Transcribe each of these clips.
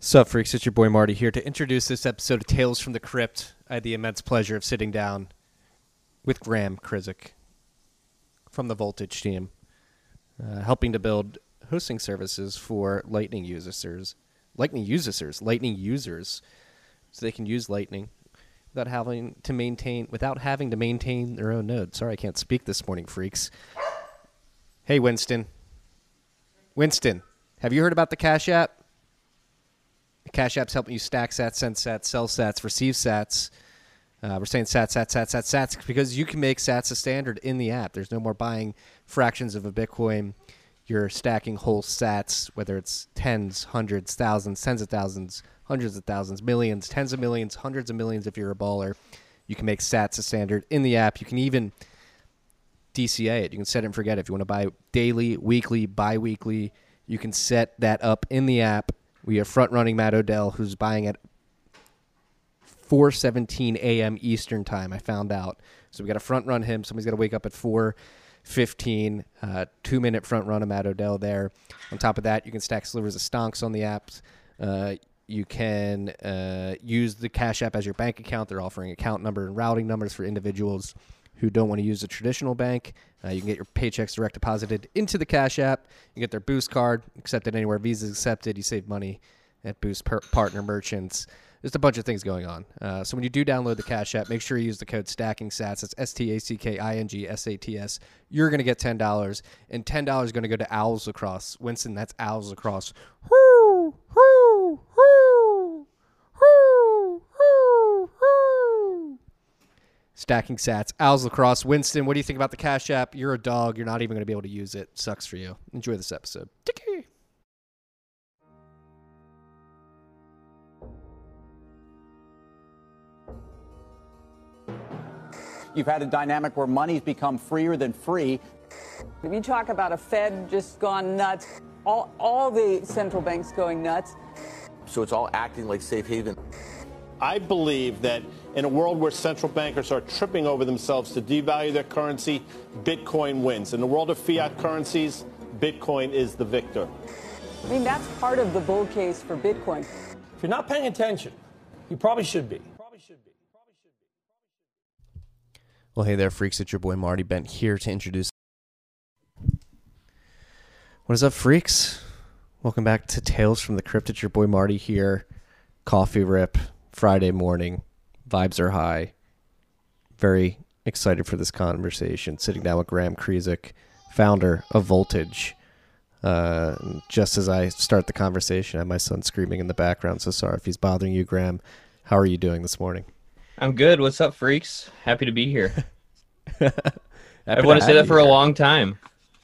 Sup, freaks? It's your boy Marty here to introduce this episode of Tales from the Crypt. I had the immense pleasure of sitting down with Graham Krizik from the Voltage team, helping to build hosting services for Lightning users, so they can use Lightning without having to maintain their own node. Sorry, I can't speak this morning, freaks. Hey, Winston. Winston, have you heard about the Cash App? The Cash App's helping you stack sats, send sats, sell sats, receive sats. We're saying sats because you can make sats a standard in the app. There's no more buying fractions of a Bitcoin. You're stacking whole sats, whether it's tens, hundreds, thousands, tens of thousands, hundreds of thousands, millions, tens of millions, hundreds of millions if you're a baller. You can make sats a standard in the app. You can even DCA it. You can set it and forget it. If you want to buy daily, weekly, bi-weekly, you can set that up in the app. We are front-running Matt Odell, who's buying at 4:17 a.m. Eastern time, I found out. So we got to front-run him. Somebody's got to wake up at 4:15. 2-minute front-run of Matt Odell there. On top of that, you can stack slivers of stonks on the apps. You can use the Cash App as your bank account. They're offering account number and routing numbers for individuals who don't want to use a traditional bank. You can get your paychecks direct deposited into the Cash App. You get their Boost card, accepted anywhere. Visa's accepted. You save money at Boost partner merchants. There's a bunch of things going on. So when you do download the Cash App, make sure you use the code STACKINGSATS. That's STACKINGSATS. You're going to get $10, and $10 is going to go to Owls Across. Winston, that's Owls Across. Whoo, whoo, whoo, whoo, whoo, whoo. Stacking sats, Owls Lacrosse. Winston, what do you think about the Cash App? You're a dog. You're not even going to be able to use it. Sucks for you. Enjoy this episode. Tiki. You've had a dynamic where money's become freer than free. If you talk about a Fed just gone nuts, all the central banks going nuts. So it's all acting like safe haven. I believe that in a world where central bankers are tripping over themselves to devalue their currency, Bitcoin wins. In the world of fiat currencies, Bitcoin is the victor. I mean, that's part of the bull case for Bitcoin. If you're not paying attention, you probably should be. Well, hey there, freaks. It's your boy Marty Bent here to introduce. What is up, freaks? Welcome back to Tales from the Crypt. It's your boy Marty here. Coffee rip, Friday morning. Vibes are high. Very excited for this conversation. Sitting down with Graham Krizik, founder of Voltage. Just as I start the conversation, I have my son screaming in the background, so sorry if he's bothering you, Graham. How are you doing this morning? I'm good. What's up, freaks? Happy to be here. I've wanted to say that for a long time.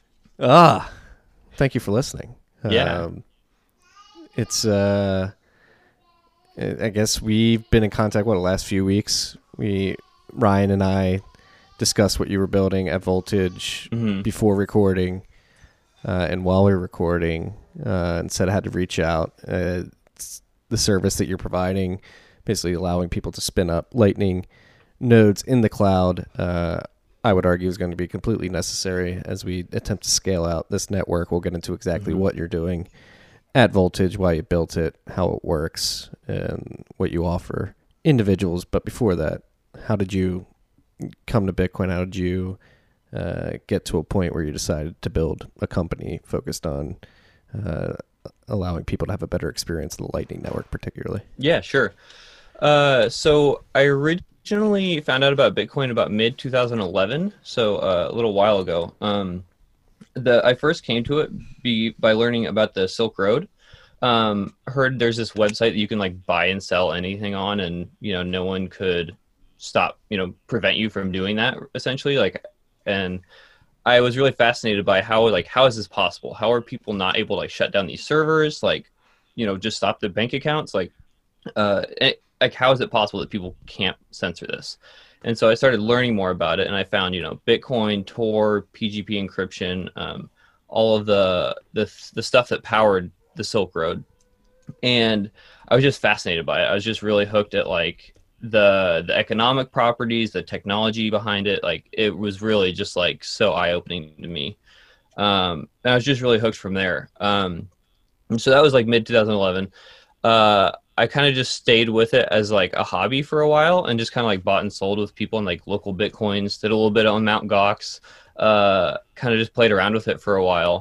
Thank you for listening. Yeah. It's, I guess we've been in contact, the last few weeks? Ryan and I discussed what you were building at Voltage before recording and while we were recording, and said I had to reach out. It's the service that you're providing, basically allowing people to spin up Lightning nodes in the cloud, I would argue is going to be completely necessary as we attempt to scale out this network. We'll get into exactly what you're doing at Voltage, why you built it, how it works, and what you offer individuals. But before that, how did you come to Bitcoin? How did you get to a point where you decided to build a company focused on allowing people to have a better experience in the Lightning Network particularly? Yeah, sure. So I originally found out about Bitcoin about mid-2011, so a little while ago. I first came to it by learning about the Silk Road. Heard there's this website that you can like buy and sell anything on, and no one could stop, prevent you from doing that essentially. And I was really fascinated by how is this possible? How are people not able to shut down these servers? Just stop the bank accounts? How is it possible that people can't censor this? And so I started learning more about it, and I found, Bitcoin, Tor, PGP encryption, all of the stuff that powered the Silk Road. And I was just fascinated by it. I was just really hooked at the economic properties, the technology behind it. It was really just so eye-opening to me. And I was just really hooked from there. And so that was mid 2011. I kind of just stayed with it as like a hobby for a while and just kind of like bought and sold with people in like local Bitcoins, did a little bit on Mt. Gox, kind of just played around with it for a while.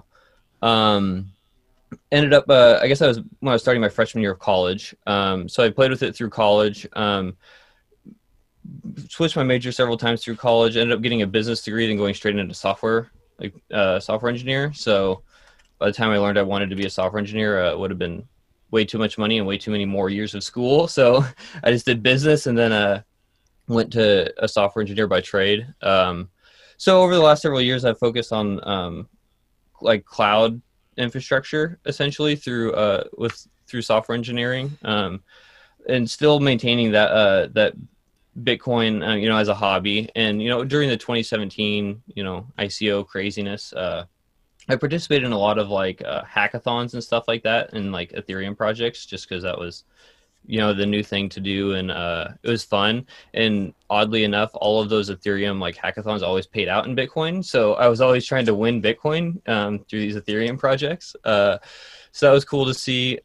Ended up, I guess I was when I was starting my freshman year of college. So I played with it through college. Switched my major several times through college. Ended up getting a business degree, then going straight into software, like software engineer. So by the time I learned I wanted to be a software engineer, it would have been way too much money and way too many more years of school. So I just did business and then went to a software engineer by trade. So over the last several years, I've focused on like cloud infrastructure essentially through software engineering, and still maintaining that Bitcoin, as a hobby. And, during the 2017, ICO craziness, I participated in a lot of like hackathons and stuff like that and like Ethereum projects, just because that was, the new thing to do. And it was fun. And oddly enough, all of those Ethereum like hackathons always paid out in Bitcoin. So I was always trying to win Bitcoin through these Ethereum projects. So that was cool to see.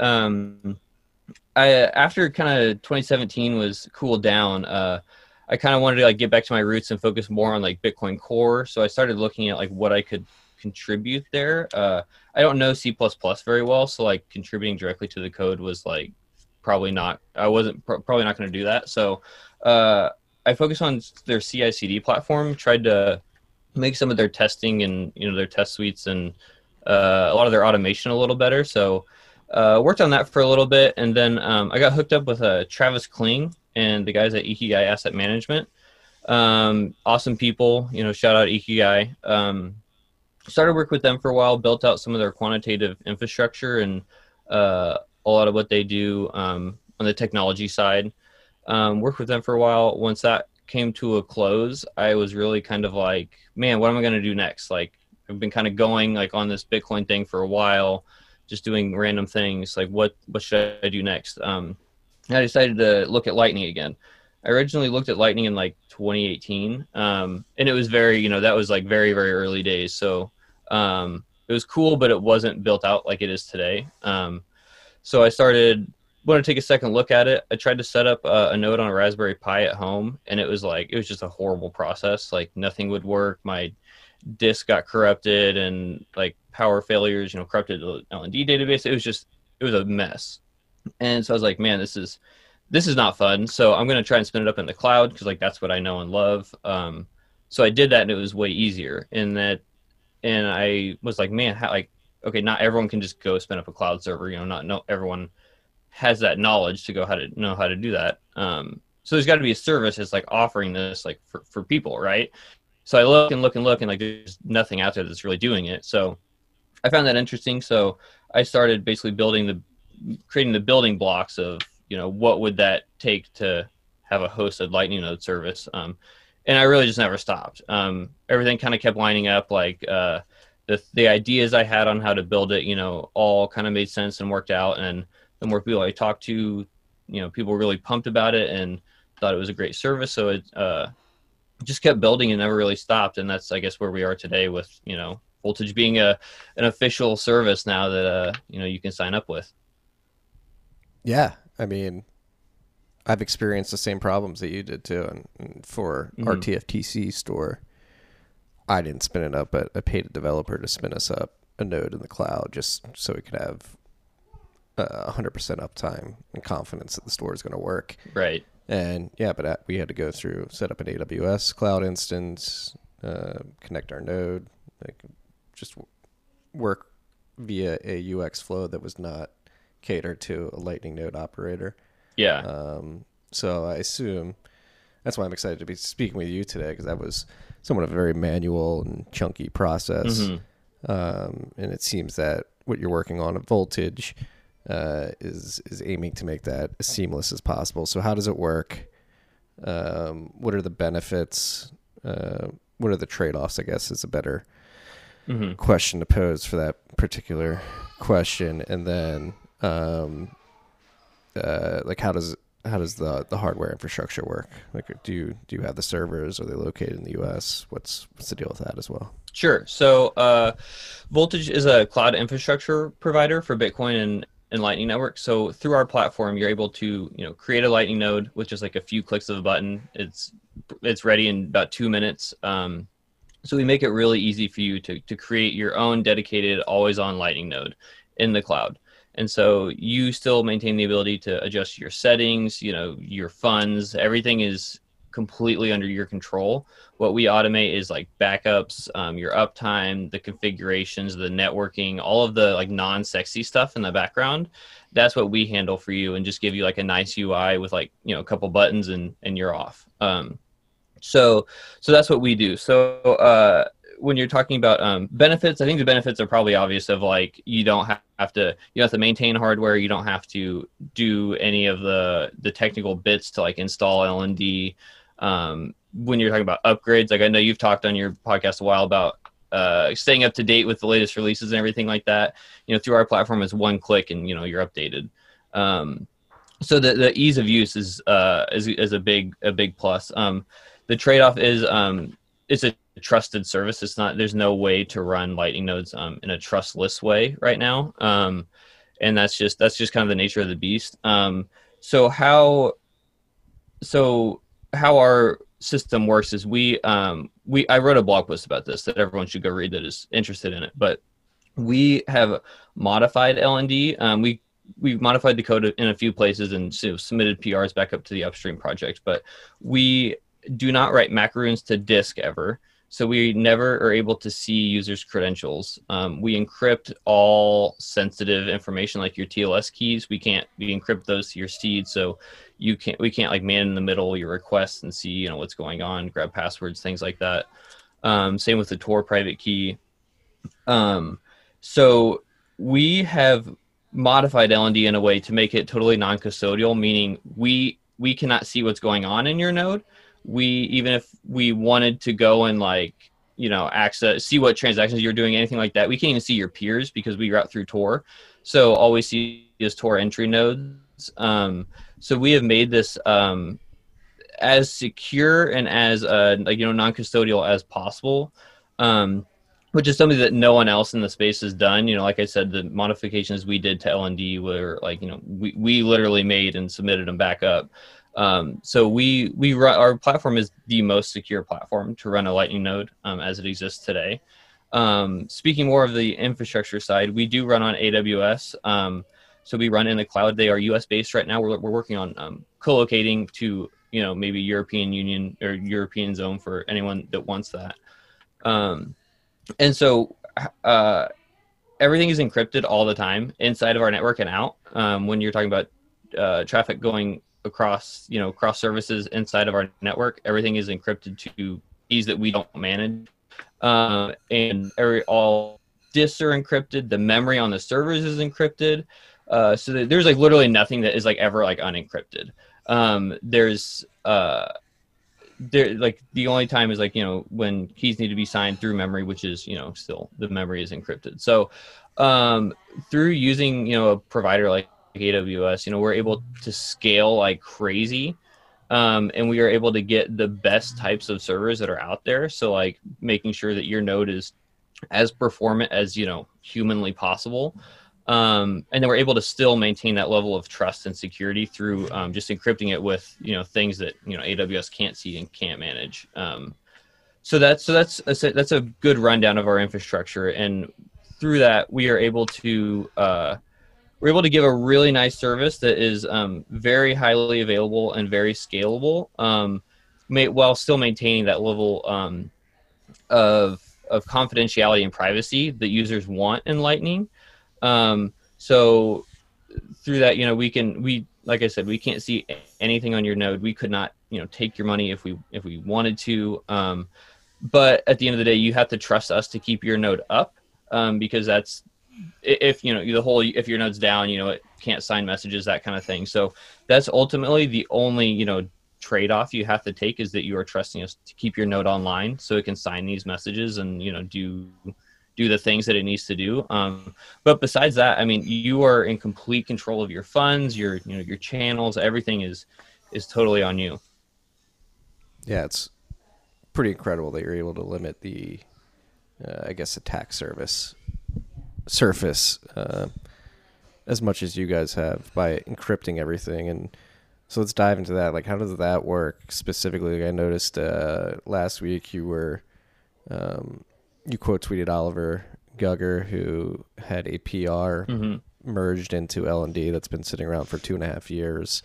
After kind of 2017 was cooled down, I kind of wanted to like get back to my roots and focus more on like Bitcoin Core. So I started looking at like what I could contribute there. I don't know C++ very well, so like contributing directly to the code was like probably not going to do that. So I focused on their CI/CD platform, tried to make some of their testing and their test suites and a lot of their automation a little better. So worked on that for a little bit, and then I got hooked up with Travis Kling and the guys at Ikigai Asset Management. Awesome people, shout out Ikigai. Started work with them for a while, built out some of their quantitative infrastructure and a lot of what they do on the technology side. Worked with them for a while. Once that came to a close, I was really kind of like, man, what am I going to do next? Like, I've been kind of going like on this Bitcoin thing for a while, just doing random things. Like, what should I do next? I decided to look at Lightning again. I originally looked at Lightning in like 2018, and it was very, that was like very, very early days. So it was cool, but it wasn't built out like it is today. So I wanted to take a second look at it. I tried to set up a node on a Raspberry Pi at home, and it was just a horrible process. Like nothing would work. My disk got corrupted and like power failures, corrupted the LND database. It was a mess. And so I was like, man, this is not fun. So I'm going to try and spin it up in the cloud because like that's what I know and love. So I did that, and it was way easier and I was like, man, okay, not everyone can just go spin up a cloud server. Not everyone has that knowledge to know how to do that. So there's got to be a service that's like offering this like for people, right? So I look and like there's nothing out there that's really doing it. So I found that interesting. So I started basically creating the building blocks of, what would that take to have a hosted Lightning node service? And I really just never stopped. Everything kind of kept lining up. Like the ideas I had on how to build it, all kind of made sense and worked out. And the more people I talked to, people were really pumped about it and thought it was a great service. So it just kept building and never really stopped. And that's, I guess, where we are today with, Voltage being an official service now that, you can sign up with. Yeah. I mean, I've experienced the same problems that you did too. And for our TFTC store, I didn't spin it up, but I paid a developer to spin us up a node in the cloud just so we could have 100% uptime and confidence that the store is going to work. Right. And yeah, but we had to go through, set up an AWS cloud instance, connect our node, just work via a UX flow that was not catered to a Lightning node operator. Yeah. So I assume that's why I'm excited to be speaking with you today, because that was somewhat of a very manual and chunky process. And it seems that what you're working on at Voltage is aiming to make that as seamless as possible. So how does it work? What are the benefits? What are the trade-offs, I guess, is a better question to pose for that particular question. And then like how does the hardware infrastructure work? Like, do you have the servers? Are they located in the US? What's the deal with that as well? Sure. So Voltage is a cloud infrastructure provider for Bitcoin Lightning Network. So through our platform, you're able to, create a Lightning node with just like a few clicks of a button. It's ready in about 2 minutes. So we make it really easy for you to create your own dedicated always on Lightning node in the cloud. And so you still maintain the ability to adjust your settings, your funds, everything is completely under your control. What we automate is like backups, your uptime, the configurations, the networking, all of the like non-sexy stuff in the background. That's what we handle for you and just give you like a nice UI with like, a couple buttons and you're off. So that's what we do. So when you're talking about benefits, I think the benefits are probably obvious of like, you don't have to maintain hardware. You don't have to do any of the technical bits to like install LND. When you're talking about upgrades, like I know you've talked on your podcast a while about staying up to date with the latest releases and everything like that, through our platform is one click and, you're updated. So the ease of use is a big plus. The trade-off is it's a trusted service. There's no way to run Lightning nodes in a trustless way right now. And that's just kind of the nature of the beast. So how our system works is I wrote a blog post about this that everyone should go read that is interested in it, but we have modified LND. We've modified the code in a few places and submitted PRs back up to the upstream project, but we do not write macaroons to disk ever. So we never are able to see users' credentials. We encrypt all sensitive information like your TLS keys. We encrypt those to your seed. So we can't like man in the middle your requests and see, what's going on, grab passwords, things like that. Same with the Tor private key. So we have modified LND in a way to make it totally non-custodial, meaning we cannot see what's going on in your node. Even if we wanted to go and see what transactions you're doing, anything like that, we can't even see your peers because we route through Tor. So all we see is Tor entry nodes. So we have made this as secure and as non-custodial as possible, which is something that no one else in the space has done. Like I said, the modifications we did to LND were we literally made and submitted them back up. So we run, our platform is the most secure platform to run a Lightning node as it exists today. Speaking more of the infrastructure side, we do run on AWS. So we run in the cloud. They are US based right now. We're working on co-locating to maybe European Union or European zone for anyone that wants that. And so everything is encrypted all the time inside of our network and out. When you're talking about traffic going across services inside of our network, everything is encrypted to keys that we don't manage. And all disks are encrypted. The memory on the servers is encrypted. So that there's literally nothing that is ever unencrypted. The only time is when keys need to be signed through memory, which is still the memory is encrypted. So through using a provider like AWS, we're able to scale like crazy, and we are able to get the best types of servers that are out there. So making sure that your node is as performant as humanly possible. And then we're able to still maintain that level of trust and security through just encrypting it with things that AWS can't see and can't manage. So that's a good rundown of our infrastructure, and through that we are able to give a really nice service that is very highly available and very scalable, while still maintaining that level of confidentiality and privacy that users want in Lightning. So through that, like I said, we can't see anything on your node. We could not, take your money if we wanted to. But at the end of the day, you have to trust us to keep your node up, because that's, if your node's down, it can't sign messages, that kind of thing. So that's ultimately the only, trade-off you have to take, is that you are trusting us to keep your node online so it can sign these messages and, do the things that it needs to do. But besides that, you are in complete control of your funds, your channels, everything is totally on you. Yeah, it's pretty incredible that you're able to limit the, attack surface as much as you guys have by encrypting everything. And so let's dive into that. Like, how does that work specifically? Like, I noticed last week you were you quote tweeted Oliver Gugger, who had a PR merged into L&D that's been sitting around for 2.5 years.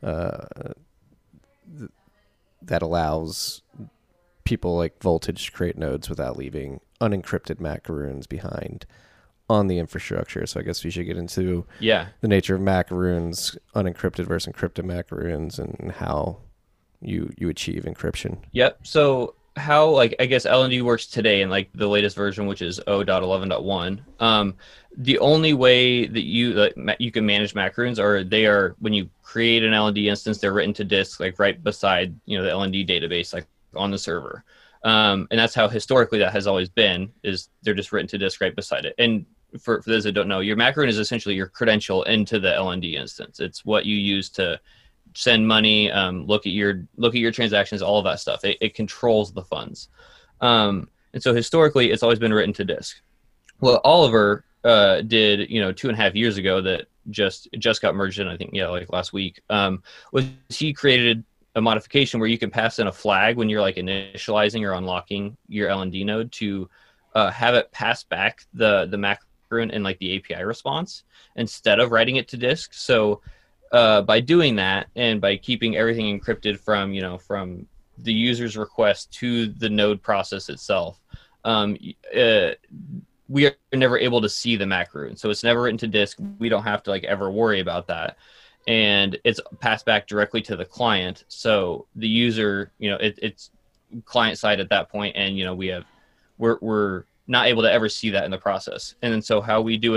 That allows people like Voltage to create nodes without leaving unencrypted macaroons behind on the infrastructure. So I guess we should get into the nature of macaroons, unencrypted versus encrypted macaroons, and how you achieve encryption. Yep. So how, like, I guess LND works today in like the latest version, which is 0.11.1. The only way that you can manage macaroons are when you create an LND instance, they're written to disk, like right beside, the LND database, like on the server. And that's how historically that has always been, is they're just written to disk right beside it. And for those that don't know, your macaroon is essentially your credential into the LND instance. It's what you use to send money, look at your transactions, all of that stuff. It controls the funds. And so historically, it's always been written to disk. What Oliver did, 2.5 years ago, that just got merged in, I think, like last week, was he created a modification where you can pass in a flag when you're like initializing or unlocking your LND node to have it pass back the macaroon in like the API response instead of writing it to disk. So by doing that, and by keeping everything encrypted from the user's request to the node process itself, we are never able to see the macaroon. So it's never written to disk. We don't have to like ever worry about that. And it's passed back directly to the client. So the user, it's client side at that point, and we're not able to ever see that in the process. And then so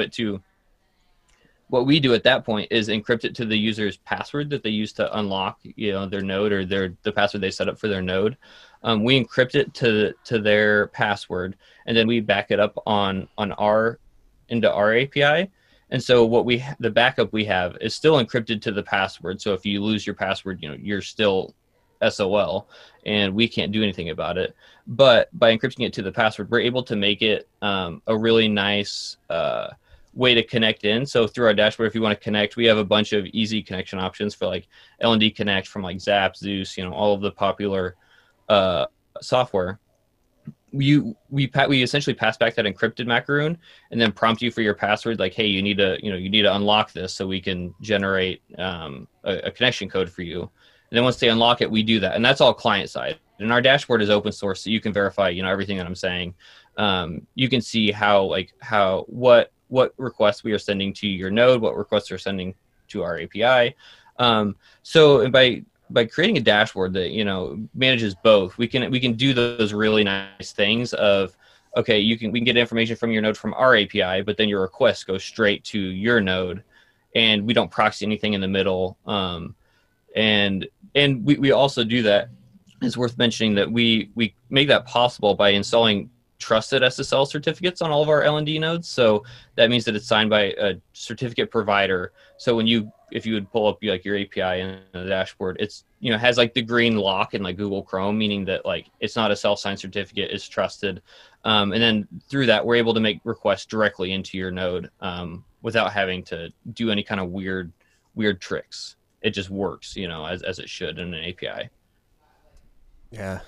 what we do at that point is encrypt it to the user's password that they use to unlock, their node, or the password they set up for their node. We encrypt it to their password, and then we back it up into our API. And so the backup we have is still encrypted to the password. So if you lose your password, you're still SOL, and we can't do anything about it. But by encrypting it to the password, we're able to make it a really nice way to connect in. So through our dashboard, if you want to connect, we have a bunch of easy connection options for like LND Connect from like Zap, Zeus, all of the popular software. We essentially pass back that encrypted macaroon and then prompt you for your password, like, hey, you need to unlock this so we can generate a connection code for you. And then once they unlock it, we do that, and that's all client side. And our dashboard is open source, so you can verify everything that I'm saying. You can see what requests we are sending to your node, what requests are sending to our API. So by creating a dashboard that manages both, we can do those really nice things of, okay, we can get information from your node from our API, but then your request goes straight to your node, and we don't proxy anything in the middle. And we also do that. It's worth mentioning that we make that possible by installing trusted SSL certificates on all of our LND nodes. So that means that it's signed by a certificate provider. So if you would pull up like your API in the dashboard, it's has like the green lock in like Google Chrome, meaning that like it's not a self-signed certificate, it's trusted. And then through that, we're able to make requests directly into your node without having to do any kind of weird tricks. It just works, as it should in an API. Yeah.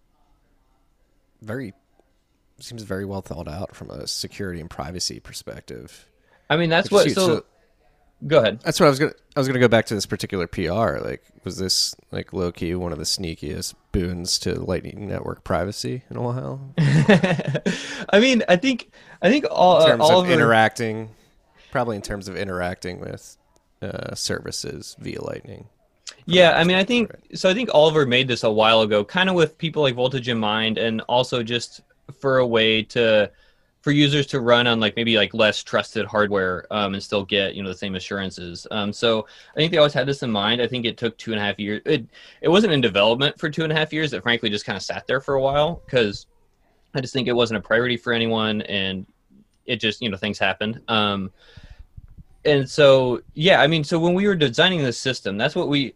Seems very well thought out from a security and privacy perspective. I mean, that's what. So go ahead. That's what I was gonna go back to this particular PR. Like, was this like low key one of the sneakiest boons to Lightning Network privacy in a while? I mean, I think all in terms all of interacting, probably in terms of interacting with services via Lightning. Yeah, I mean, I think Oliver made this a while ago, kind of with people like Voltage in mind, and also just for a way for users to run on like maybe like less trusted hardware and still get the same assurances. So I think they always had this in mind. I think it took 2.5 years. It wasn't in development for 2.5 years. It frankly just kind of sat there for a while because I just think it wasn't a priority for anyone, and it just things happened. And so yeah, I mean, so when we were designing this system, that's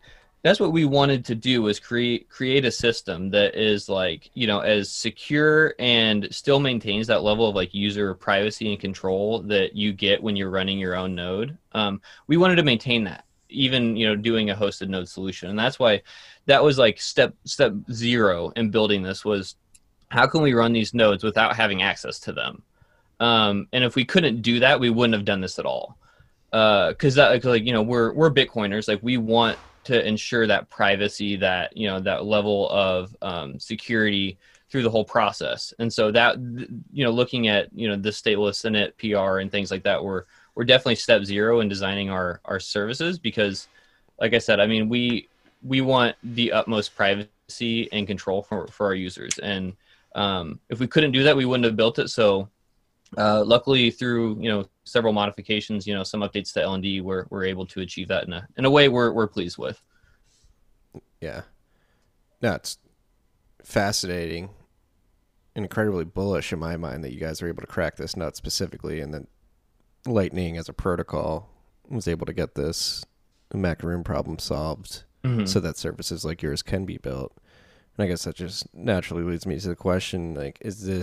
that's what we wanted to do, was create a system that is like, as secure and still maintains that level of like user privacy and control that you get when you're running your own node. We wanted to maintain that, even doing a hosted node solution. And that's why that was like step zero in building this, was how can we run these nodes without having access to them? And if we couldn't do that, we wouldn't have done this at all. Because we're Bitcoiners, like we want to ensure that privacy, that that level of security through the whole process. And so that looking at the stateless init PR and things like that, we're definitely step zero in designing our services, because like I said, I mean, we want the utmost privacy and control for our users. And if we couldn't do that, we wouldn't have built it. So luckily, through several modifications, some updates to LND, we're able to achieve that in a way we're pleased with. Yeah, no, it's fascinating and incredibly bullish in my mind that you guys were able to crack this nut specifically, and then Lightning as a protocol was able to get this macaroon problem solved, so that services like yours can be built. And I guess that just naturally leads me to the question, like,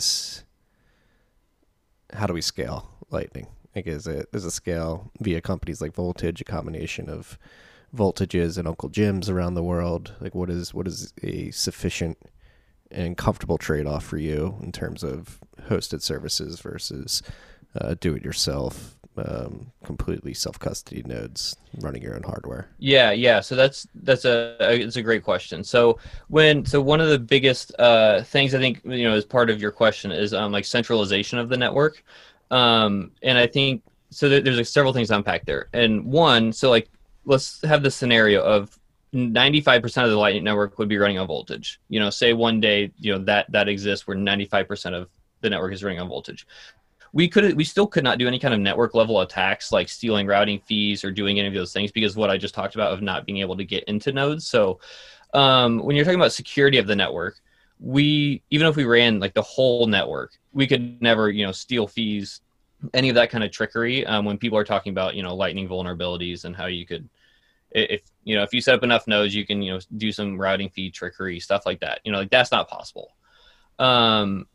how do we scale Lightning? Like, is it a scale via companies like Voltage, a combination of Voltages and Uncle Jims around the world? Like, what is a sufficient and comfortable trade-off for you in terms of hosted services versus do-it-yourself, completely self-custody nodes running your own hardware? Yeah. So it's a great question. So one of the biggest things I think as part of your question is like centralization of the network. And I think so there's like several things to unpack there. And one, so like let's have the scenario of 95% of the Lightning network would be running on Voltage. Say one day that exists where 95% of the network is running on Voltage. We still could not do any kind of network level attacks like stealing routing fees or doing any of those things, because what I just talked about of not being able to get into nodes. So when you're talking about security of the network, even if we ran like the whole network, we could never steal fees, any of that kind of trickery. When people are talking about Lightning vulnerabilities and how you could, if you set up enough nodes, you can do some routing fee trickery, stuff like that. Like that's not possible. So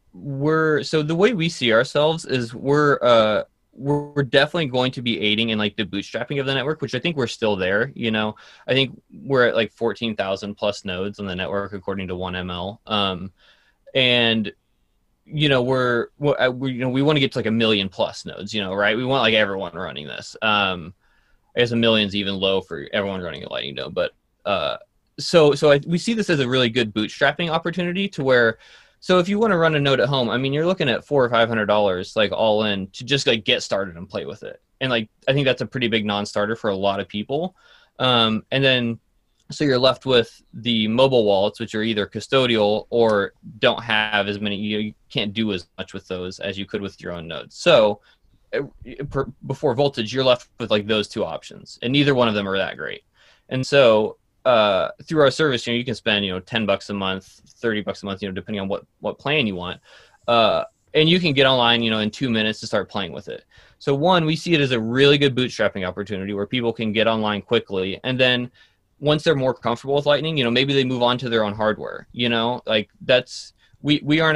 the way we see ourselves is we're definitely going to be aiding in like the bootstrapping of the network, which I think we're still there. I think we're at like 14,000 plus nodes on the network according to 1ML. And we want to get to like 1 million plus nodes, right? We want like everyone running this. I guess 1 million's even low for everyone running a Lightning node, but we see this as a really good bootstrapping opportunity to where. So if you want to run a node at home, I mean, you're looking at $400 or $500 like all in to just like get started and play with it. And like, I think that's a pretty big non-starter for a lot of people. And then, so you're left with the mobile wallets, which are either custodial or don't have as many, you can't do as much with those as you could with your own nodes. So before Voltage, you're left with like those two options, and neither one of them are that great. And so through our service, you can spend $10 a month, $30 a month, depending on what plan you want, and you can get online in 2 minutes to start playing with it. So one, we see it as a really good bootstrapping opportunity where people can get online quickly, and then once they're more comfortable with Lightning, maybe they move on to their own hardware. Like that's we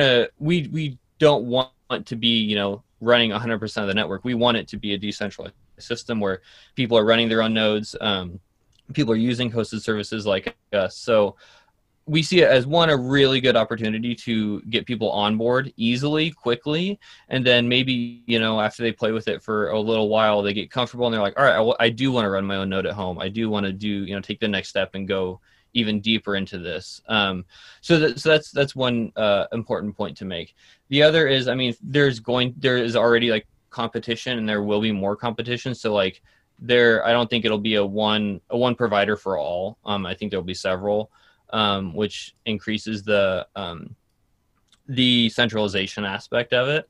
don't want to be running 100% of the network. We want it to be a decentralized system where people are running their own nodes. People are using hosted services like us. So we see it as a really good opportunity to get people on board easily, quickly. And then maybe, after they play with it for a little while, they get comfortable and they're like, all right, I do want to run my own node at home. I do want to take the next step and go even deeper into this. So that's one important point to make. The other is, I mean, there is already like competition, and there will be more competition. So like, I don't think it'll be a one provider for all. I think there'll be several, which increases the centralization aspect of it.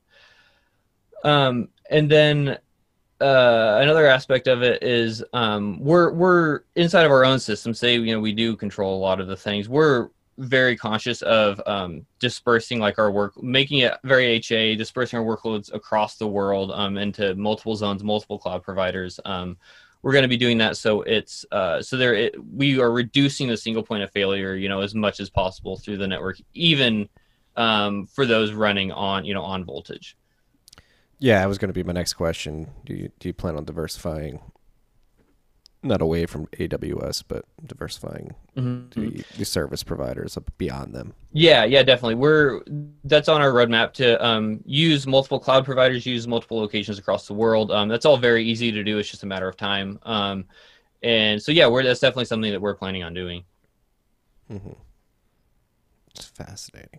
And then another aspect of it is we're inside of our own system. Say we do control a lot of the things. We're very conscious of dispersing like our work, making it very HA, dispersing our workloads across the world into multiple zones, multiple cloud providers, we're going to be doing that. So it's we are reducing the single point of failure, as much as possible through the network, even for those running on, on voltage. Yeah, that was going to be my next question. Do you plan on diversifying, not away from AWS, but diversifying the service providers beyond them? Yeah, definitely. That's on our roadmap to use multiple cloud providers, use multiple locations across the world. That's all very easy to do. It's just a matter of time. And so, yeah, that's definitely something that we're planning on doing. Mm-hmm. It's fascinating.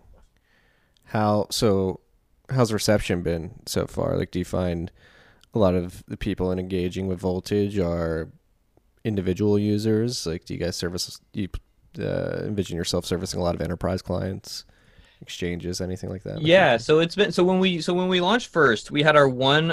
How's reception been so far? Like, do you find a lot of the people engaging with Voltage are individual users? Like, do you guys envision yourself servicing a lot of enterprise clients, exchanges, anything like that? Yeah. So when we launched first, we had our one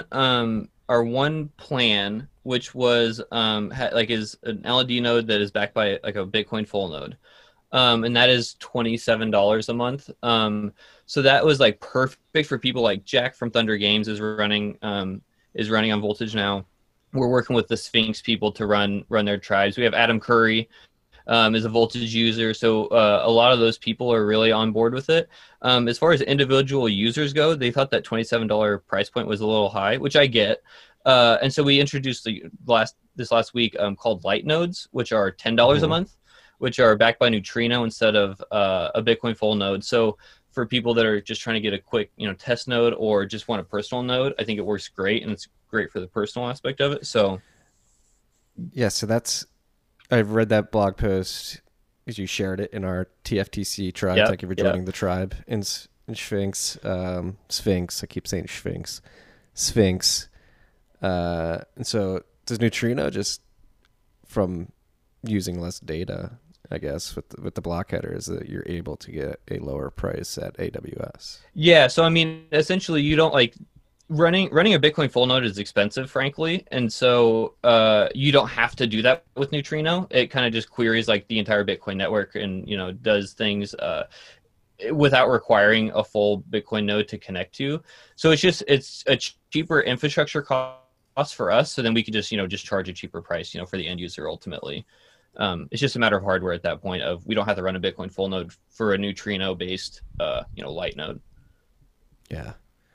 plan, which was is an LND node that is backed by like a Bitcoin full node. And that is $27 a month. So that was like perfect for people like Jack from Thunder Games is running on Voltage now. We're working with the Sphinx people to run their tribes. We have Adam Curry is a Voltage user. So a lot of those people are really on board with it. As far as individual users go, they thought that $27 price point was a little high, which I get. And so we introduced this last week called Light Nodes, which are $10 a month, which are backed by Neutrino instead of a Bitcoin full node. So for people that are just trying to get a quick, test node or just want a personal node, I think it works great, and it's great for the personal aspect of it. So yeah, I've read that blog post because you shared it in our TFTC tribe. Thank you for joining the tribe in Sphinx. Sphinx. I keep saying Sphinx. And so does Neutrino, just from using less data, I guess, with the block headers, that you're able to get a lower price at AWS? Yeah, so I mean, essentially, you don't like running a Bitcoin full node is expensive, frankly, and so you don't have to do that with Neutrino. It kind of just queries like the entire Bitcoin network and does things without requiring a full Bitcoin node to connect to. So it's a cheaper infrastructure cost for us. So then we could just charge a cheaper price for the end user ultimately. It's just a matter of hardware at that point of we don't have to run a Bitcoin full node for a Neutrino based light node. Yeah.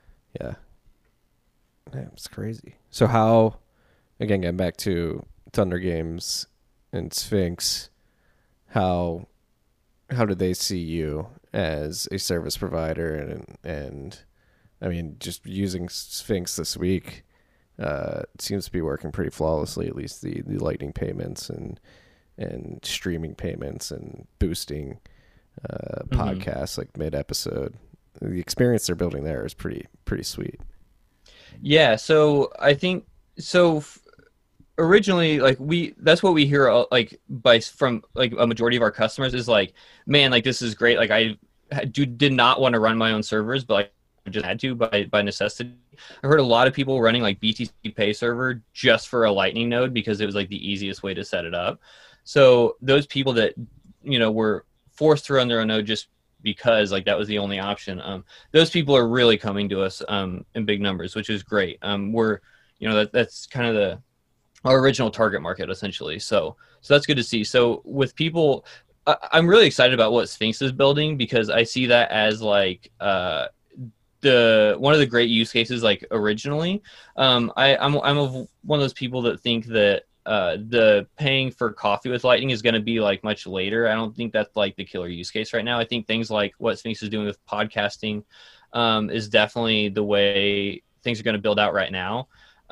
It's crazy. So how, again, getting back to Thunder Games and Sphinx, how do they see you as a service provider? And I mean, just using Sphinx this week, it seems to be working pretty flawlessly, at least the Lightning payments and streaming payments and boosting podcasts like mid-episode. The experience they're building there is pretty sweet. Yeah, so I think originally, that's what we hear from a majority of our customers is like, man, like this is great. Like I did not want to run my own servers, but like I just had to by necessity. I heard a lot of people running like BTC Pay server just for a Lightning node because it was like the easiest way to set it up. So those people that were forced to run their own node just because like that was the only option, those people are really coming to us in big numbers, which is great. We're that's kind of our original target market essentially. So that's good to see. So with people, I'm really excited about what Sphinx is building because I see that as like one of the great use cases. Like originally, I'm one of those people that think that the paying for coffee with Lightning is going to be like much later. I don't think that's like the killer use case right now. I think things like what Sphinx is doing with podcasting is definitely the way things are going to build out right now.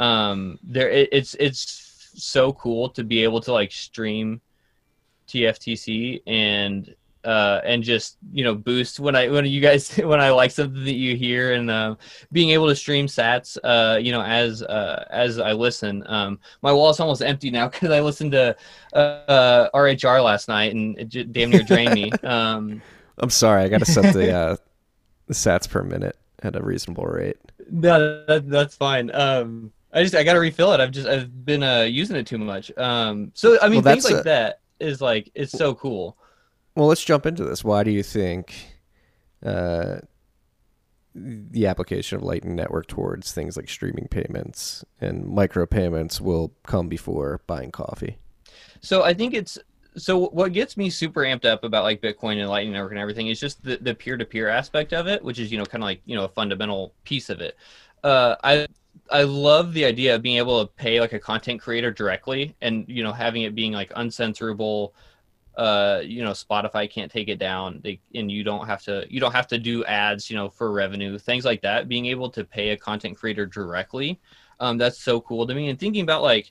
It's so cool to be able to like stream TFTC and just boost when I like something that you hear, and being able to stream sats as I listen. My wallet's almost empty now because I listened to RHR last night and it damn near drained me. I'm sorry, I gotta set the sats per minute at a reasonable rate. No, that's fine. I gotta refill it. I've been using it too much. So I mean, things like that is like it's so cool. Well, let's jump into this. Why do you think the application of Lightning Network towards things like streaming payments and micropayments will come before buying coffee. So I think so what gets me super amped up about like Bitcoin and Lightning Network and everything is just the peer-to-peer aspect of it, which is, kind of like, a fundamental piece of it. I love the idea of being able to pay like a content creator directly and, having it being like uncensorable. Spotify can't take it down, and you don't have to do ads, for revenue, things like that. Being able to pay a content creator directly, that's so cool to me. And thinking about like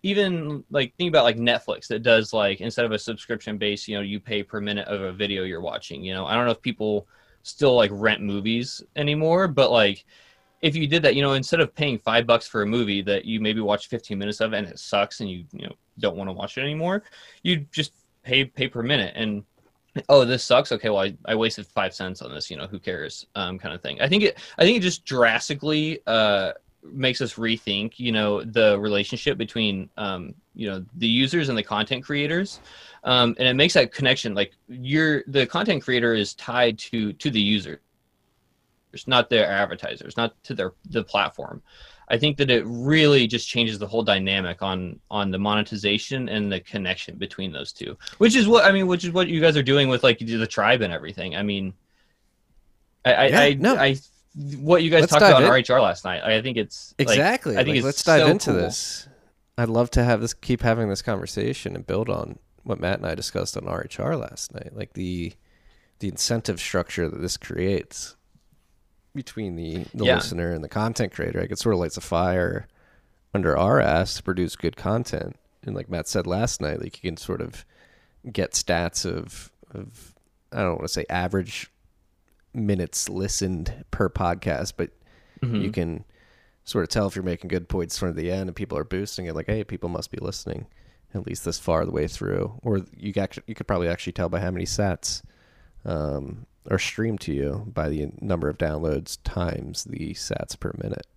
Netflix that does like, instead of a subscription base, you pay per minute of a video you're watching. I don't know if people still like rent movies anymore, but like if you did that, instead of paying $5 for a movie that you maybe watch 15 minutes of and it sucks and you don't want to watch it anymore, you just pay per minute. And oh, this sucks, okay, well I wasted 5 cents on this, who cares, kind of thing. I think it just drastically makes us rethink the relationship between the users and the content creators, and it makes that connection, like the content creator is tied to the user, not their advertisers, not to the platform. I think that it really just changes the whole dynamic on the monetization and the connection between those two, which is what you guys are doing with like the tribe and everything. I mean, what you guys talked about on RHR last night, I think it's exactly. Like, I think it's let's dive so into cool. this. I'd love to keep having this conversation and build on what Matt and I discussed on RHR last night, like the incentive structure that this creates between the listener and the content creator. Like it sort of lights a fire under our ass to produce good content. And like Matt said last night, like you can sort of get stats of I don't want to say average minutes listened per podcast, but you can sort of tell if you're making good points from the end and people are boosting it, like, hey, people must be listening at least this far the way through. Or you could probably actually tell by how many sats are streamed to you by the number of downloads times the sats per minute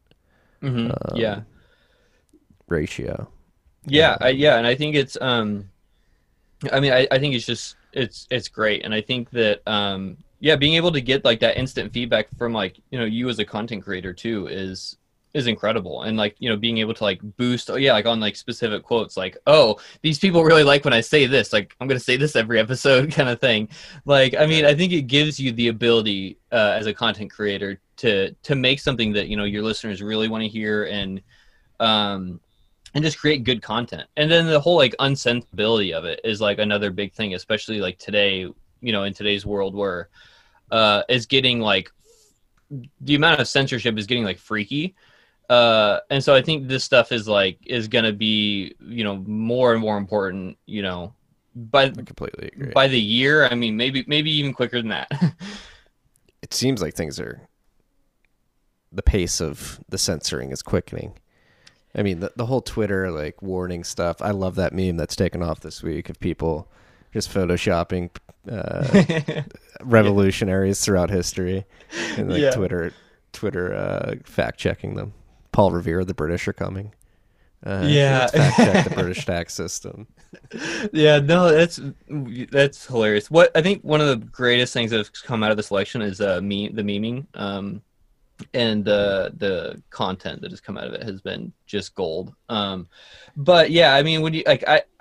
ratio. Yeah, and I think it's I think it's just it's great, and I think that being able to get like that instant feedback from like you as a content creator too is incredible. And like being able to like boost like on like specific quotes, like, oh, these people really like when I say this, like I'm gonna say this every episode kind of thing. Like I think it gives you the ability as a content creator to make something that your listeners really want to hear, and just create good content. And then the whole like uncensorability of it is like another big thing, especially like today, in today's world where is getting like the amount of censorship is getting like freaky. And so I think this stuff is going to be, more and more important, I completely agree. by the year. I mean, maybe even quicker than that. It seems like the pace of the censoring is quickening. I mean, the whole Twitter like warning stuff. I love that meme that's taken off this week of people just photoshopping revolutionaries throughout history, and like Twitter fact checking them. Paul Revere, the British are coming. Let's fact check the British tax system. Yeah, no, that's hilarious. What I think one of the greatest things that has come out of this election is the memeing, and the content that has come out of it has been just gold. But yeah, I mean, when you like, I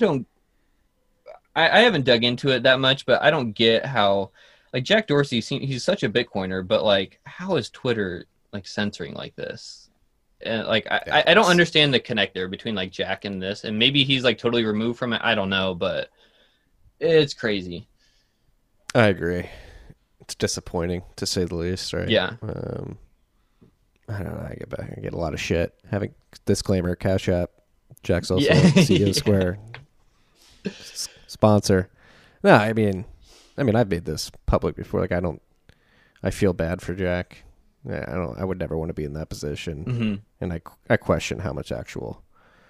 haven't dug into it that much, but I don't get how like Jack Dorsey, he's such a Bitcoiner, but like, how is Twitter like censoring like this? And like, I don't understand the connector between like Jack and this, and maybe he's like totally removed from it. I don't know, but it's crazy. I agree. It's disappointing to say the least, right? Yeah. I don't know. I get a lot of shit. Having disclaimer, Cash App, Jack's also CEO Square sponsor. No, I mean, I've made this public before. Like, I feel bad for Jack. I would never want to be in that position. And I question how much actual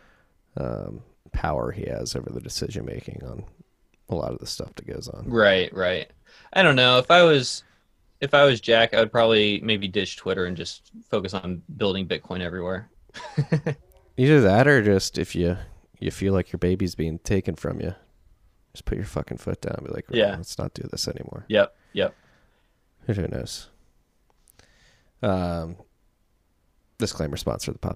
power he has over the decision making on a lot of the stuff that goes on. Right. I don't know. If I was Jack, I would probably maybe ditch Twitter and just focus on building Bitcoin everywhere. Either that, or just if you feel like your baby's being taken from you, just put your fucking foot down and be like, let's not do this anymore. Yep. Who knows? Disclaimer: sponsor the pod.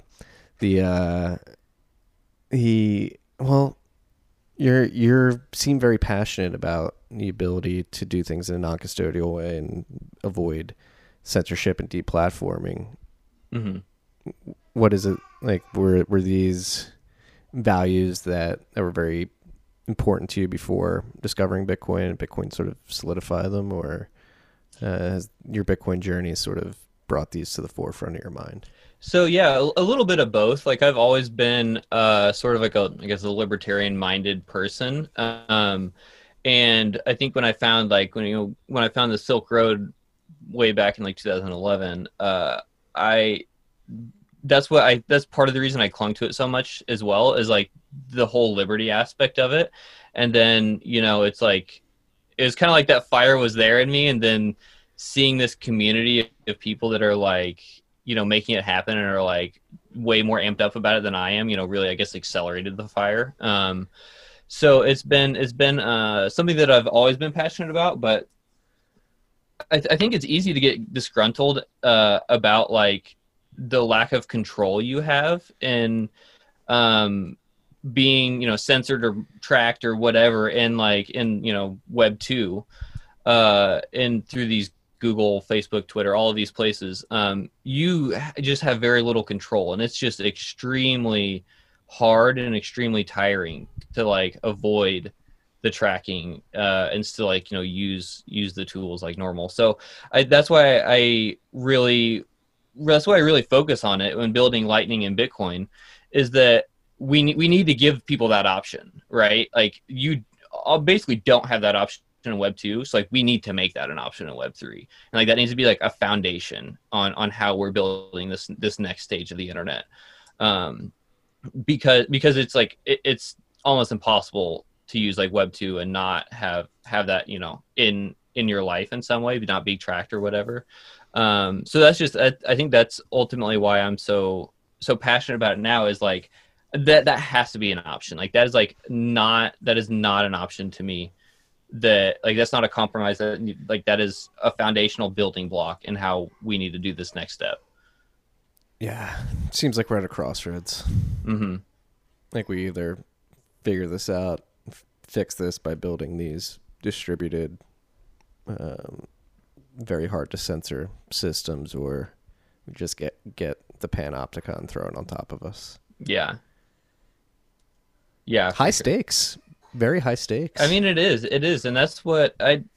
You seem very passionate about the ability to do things in a non-custodial way and avoid censorship and deplatforming. Mm-hmm. What is it like? Were these values that were very important to you before discovering Bitcoin, and Bitcoin sort of solidify them, or has your Bitcoin journey sort of brought these to the forefront of your mind? So yeah, a little bit of both. Like I've always been sort of like a libertarian minded person. And I think when I found when I found the Silk Road way back in like 2011, that's part of the reason I clung to it so much as well, is like the whole liberty aspect of it. And then, it's like, it was kind of like that fire was there in me, and then seeing this community of people that are like, making it happen and are like way more amped up about it than I am, really, I guess, accelerated the fire. So it's been something that I've always been passionate about, but I think it's easy to get disgruntled about like the lack of control you have in being, censored or tracked or whatever, and like in Web 2 and through these Google, Facebook, Twitter, all of these places, you just have very little control, and it's just extremely hard and extremely tiring to like avoid the tracking and still like use the tools like normal. So that's why I really focus on it when building Lightning and Bitcoin, is that we need to give people that option, right? Like you basically don't have that option in Web 2, so like we need to make that an option in Web 3, and like that needs to be like a foundation on how we're building this next stage of the internet, because it's like it's almost impossible to use like Web 2 and not have that in your life in some way, but not be tracked or whatever. So that's just I think that's ultimately why I'm so passionate about it now, is like that has to be an option. Like that is not an option to me. That like that's not a compromise. That is a foundational building block in how we need to do this next step. Yeah, seems like we're at a crossroads. Mm-hmm. Like we either figure this out, fix this by building these distributed, very hard to censor systems, or we just get the panopticon thrown on top of us. Yeah. High stakes. Very high stakes. I mean, it is, and that's what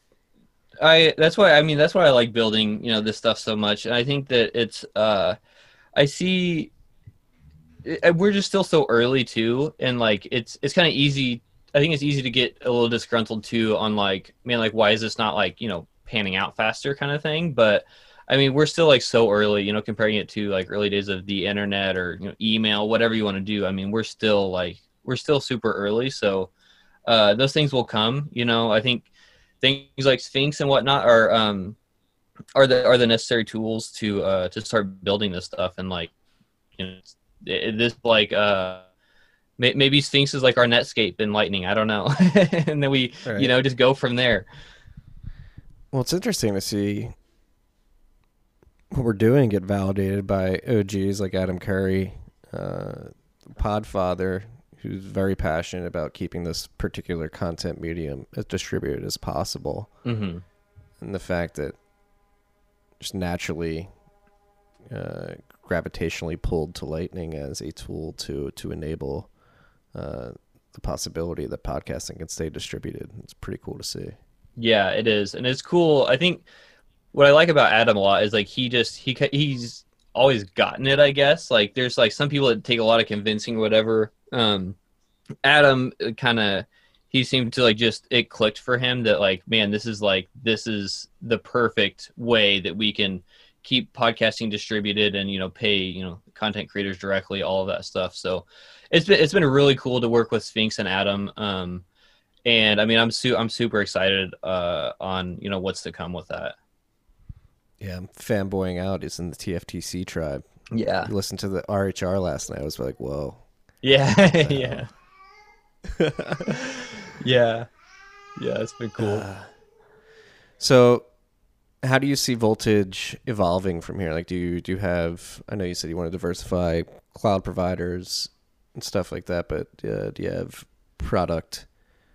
that's why I like building, this stuff so much. And I think that it's, I see, we're just still so early too, and like it's kind of easy. I think it's easy to get a little disgruntled too on like, man, like why is this not like panning out faster kind of thing? But I mean, we're still like so early, comparing it to like early days of the internet or email, whatever you want to do. I mean, we're still super early, so. Those things will come, I think things like Sphinx and whatnot are the necessary tools to start building this stuff. And like, this like, maybe Sphinx is like our Netscape in Lightning. I don't know. And then we, right. Just go from there. Well, it's interesting to see what we're doing get validated by OGs like Adam Curry, Podfather, who's very passionate about keeping this particular content medium as distributed as possible. Mm-hmm. And the fact that just naturally gravitationally pulled to Lightning as a tool to enable the possibility that podcasting can stay distributed. It's pretty cool to see. Yeah, it is. And it's cool. I think what I like about Adam a lot is like he's always gotten it, I guess. Like there's like some people that take a lot of convincing or whatever. Adam he seemed to like just, it clicked for him that like, man, this is the perfect way that we can keep podcasting distributed and pay content creators directly, all of that stuff. So it's been really cool to work with Sphinx and Adam, and I mean I'm super excited on what's to come with that. Yeah, I'm fanboying out. It's in the TFTC tribe. Yeah, I listened to the RHR last night. I was like, whoa. Yeah. Yeah. Yeah, it's been cool. So how do you see Voltage evolving from here? Like, do you have? I know you said you want to diversify cloud providers and stuff like that, but do you have product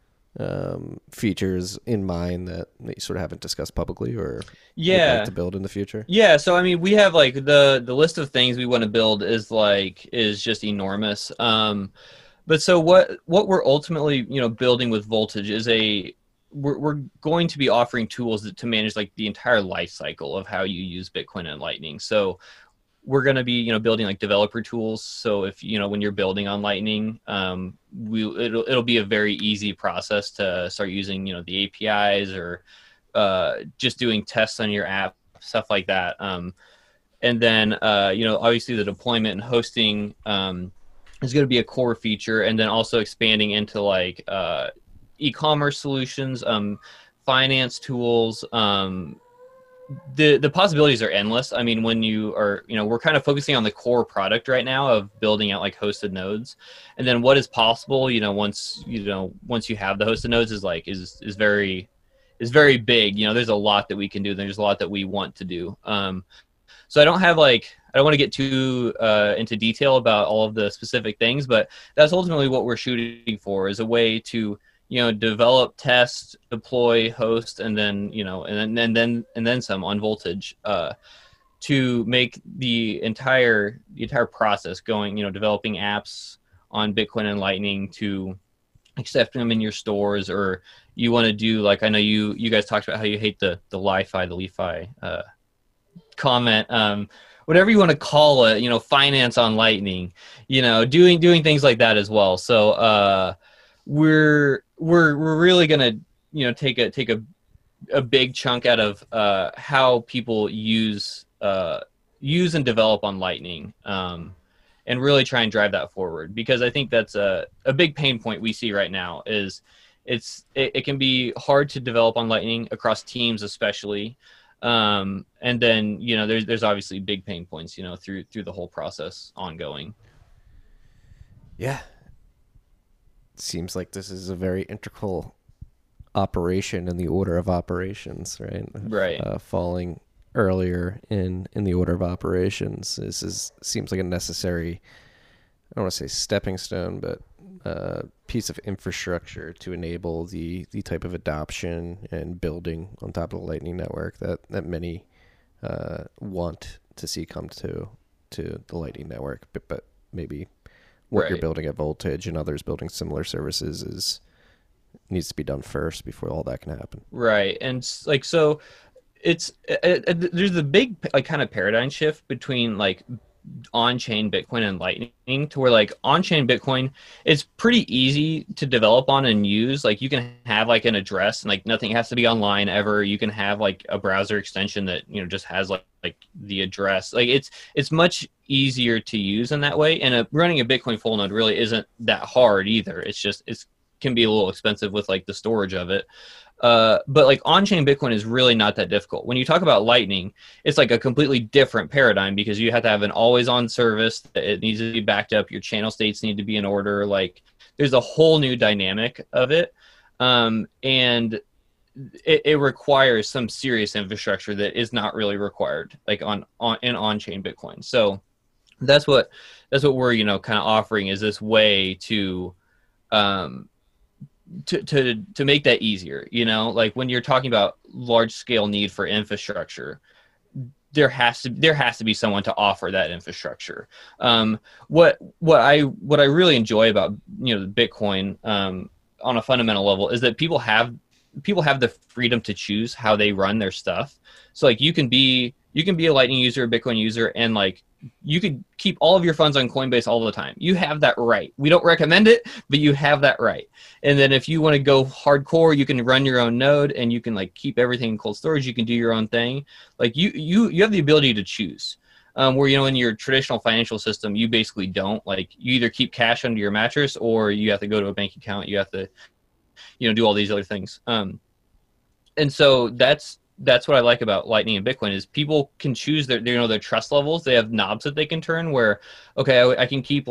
features in mind that you sort of haven't discussed publicly or would like to build in the future? Yeah, so I mean, we have like the list of things we want to build is just enormous. But so what we're ultimately building with Voltage is we're going to be offering tools to manage like the entire life cycle of how you use Bitcoin and Lightning. So we're going to be building like developer tools. So if when you're building on Lightning, it'll be a very easy process to start using the APIs or just doing tests on your app, stuff like that. And then obviously the deployment and hosting is going to be a core feature, and then also expanding into like e-commerce solutions, finance tools. The possibilities are endless. I mean, when you are, we're kind of focusing on the core product right now of building out like hosted nodes, and then what is possible, once you have the hosted nodes is very big. There's a lot that we can do. There's a lot that we want to do. So I don't want to get too into detail about all of the specific things, but that's ultimately what we're shooting for, is a way to develop, test, deploy, host, and then and then some on Voltage to make the entire process going. Developing apps on Bitcoin and Lightning to accepting them in your stores, or you want to do like, I know you guys talked about how you hate the LeFi comment, whatever you want to call it, finance on Lightning, doing things like that as well. So we're really gonna take a big chunk out of how people use and develop on Lightning, and really try and drive that forward, because I think that's a big pain point we see right now. Is it can be hard to develop on Lightning across teams, especially. And then there's obviously big pain points through the whole process ongoing. Yeah, seems like this is a very integral operation in the order of operations, right? Right. Falling earlier in the order of operations seems like a necessary, I don't want to say stepping stone, but piece of infrastructure to enable the type of adoption and building on top of the Lightning Network that many want to see come to the Lightning Network, but maybe what you're building at Voltage and others building similar services needs to be done first before all that can happen. Right. And like, so it's there's a big like kind of paradigm shift between like on-chain Bitcoin and Lightning, to where like on-chain Bitcoin, it's pretty easy to develop on and use. Like you can have like an address, and like nothing has to be online ever. You can have like a browser extension that just has like the address. Like it's much easier to use in that way. And running a Bitcoin full node really isn't that hard either. It's just can be a little expensive with like the storage of it. But like on-chain Bitcoin is really not that difficult. When you talk about Lightning, it's like a completely different paradigm, because you have to have an always-on service. It needs to be backed up. Your channel states need to be in order. Like there's a whole new dynamic of it. And it requires some serious infrastructure that is not really required like on-chain Bitcoin. So that's what we're, kind of offering, is this way to make that easier. Like when you're talking about large scale need for infrastructure, there has to be someone to offer that infrastructure. What I really enjoy about Bitcoin on a fundamental level is that people have the freedom to choose how they run their stuff. So like you can be a Lightning user, a Bitcoin user, and like you could keep all of your funds on Coinbase all the time. You have that right. We don't recommend it, but you have that right. And then if you want to go hardcore, you can run your own node, and you can like keep everything in cold storage. You can do your own thing. Like you have the ability to choose. Where in your traditional financial system, you basically don't. Like you either keep cash under your mattress, or you have to go to a bank account. You have to do all these other things. And so that's what I like about Lightning and Bitcoin, is people can choose their trust levels. They have knobs that they can turn where, okay, I can keep like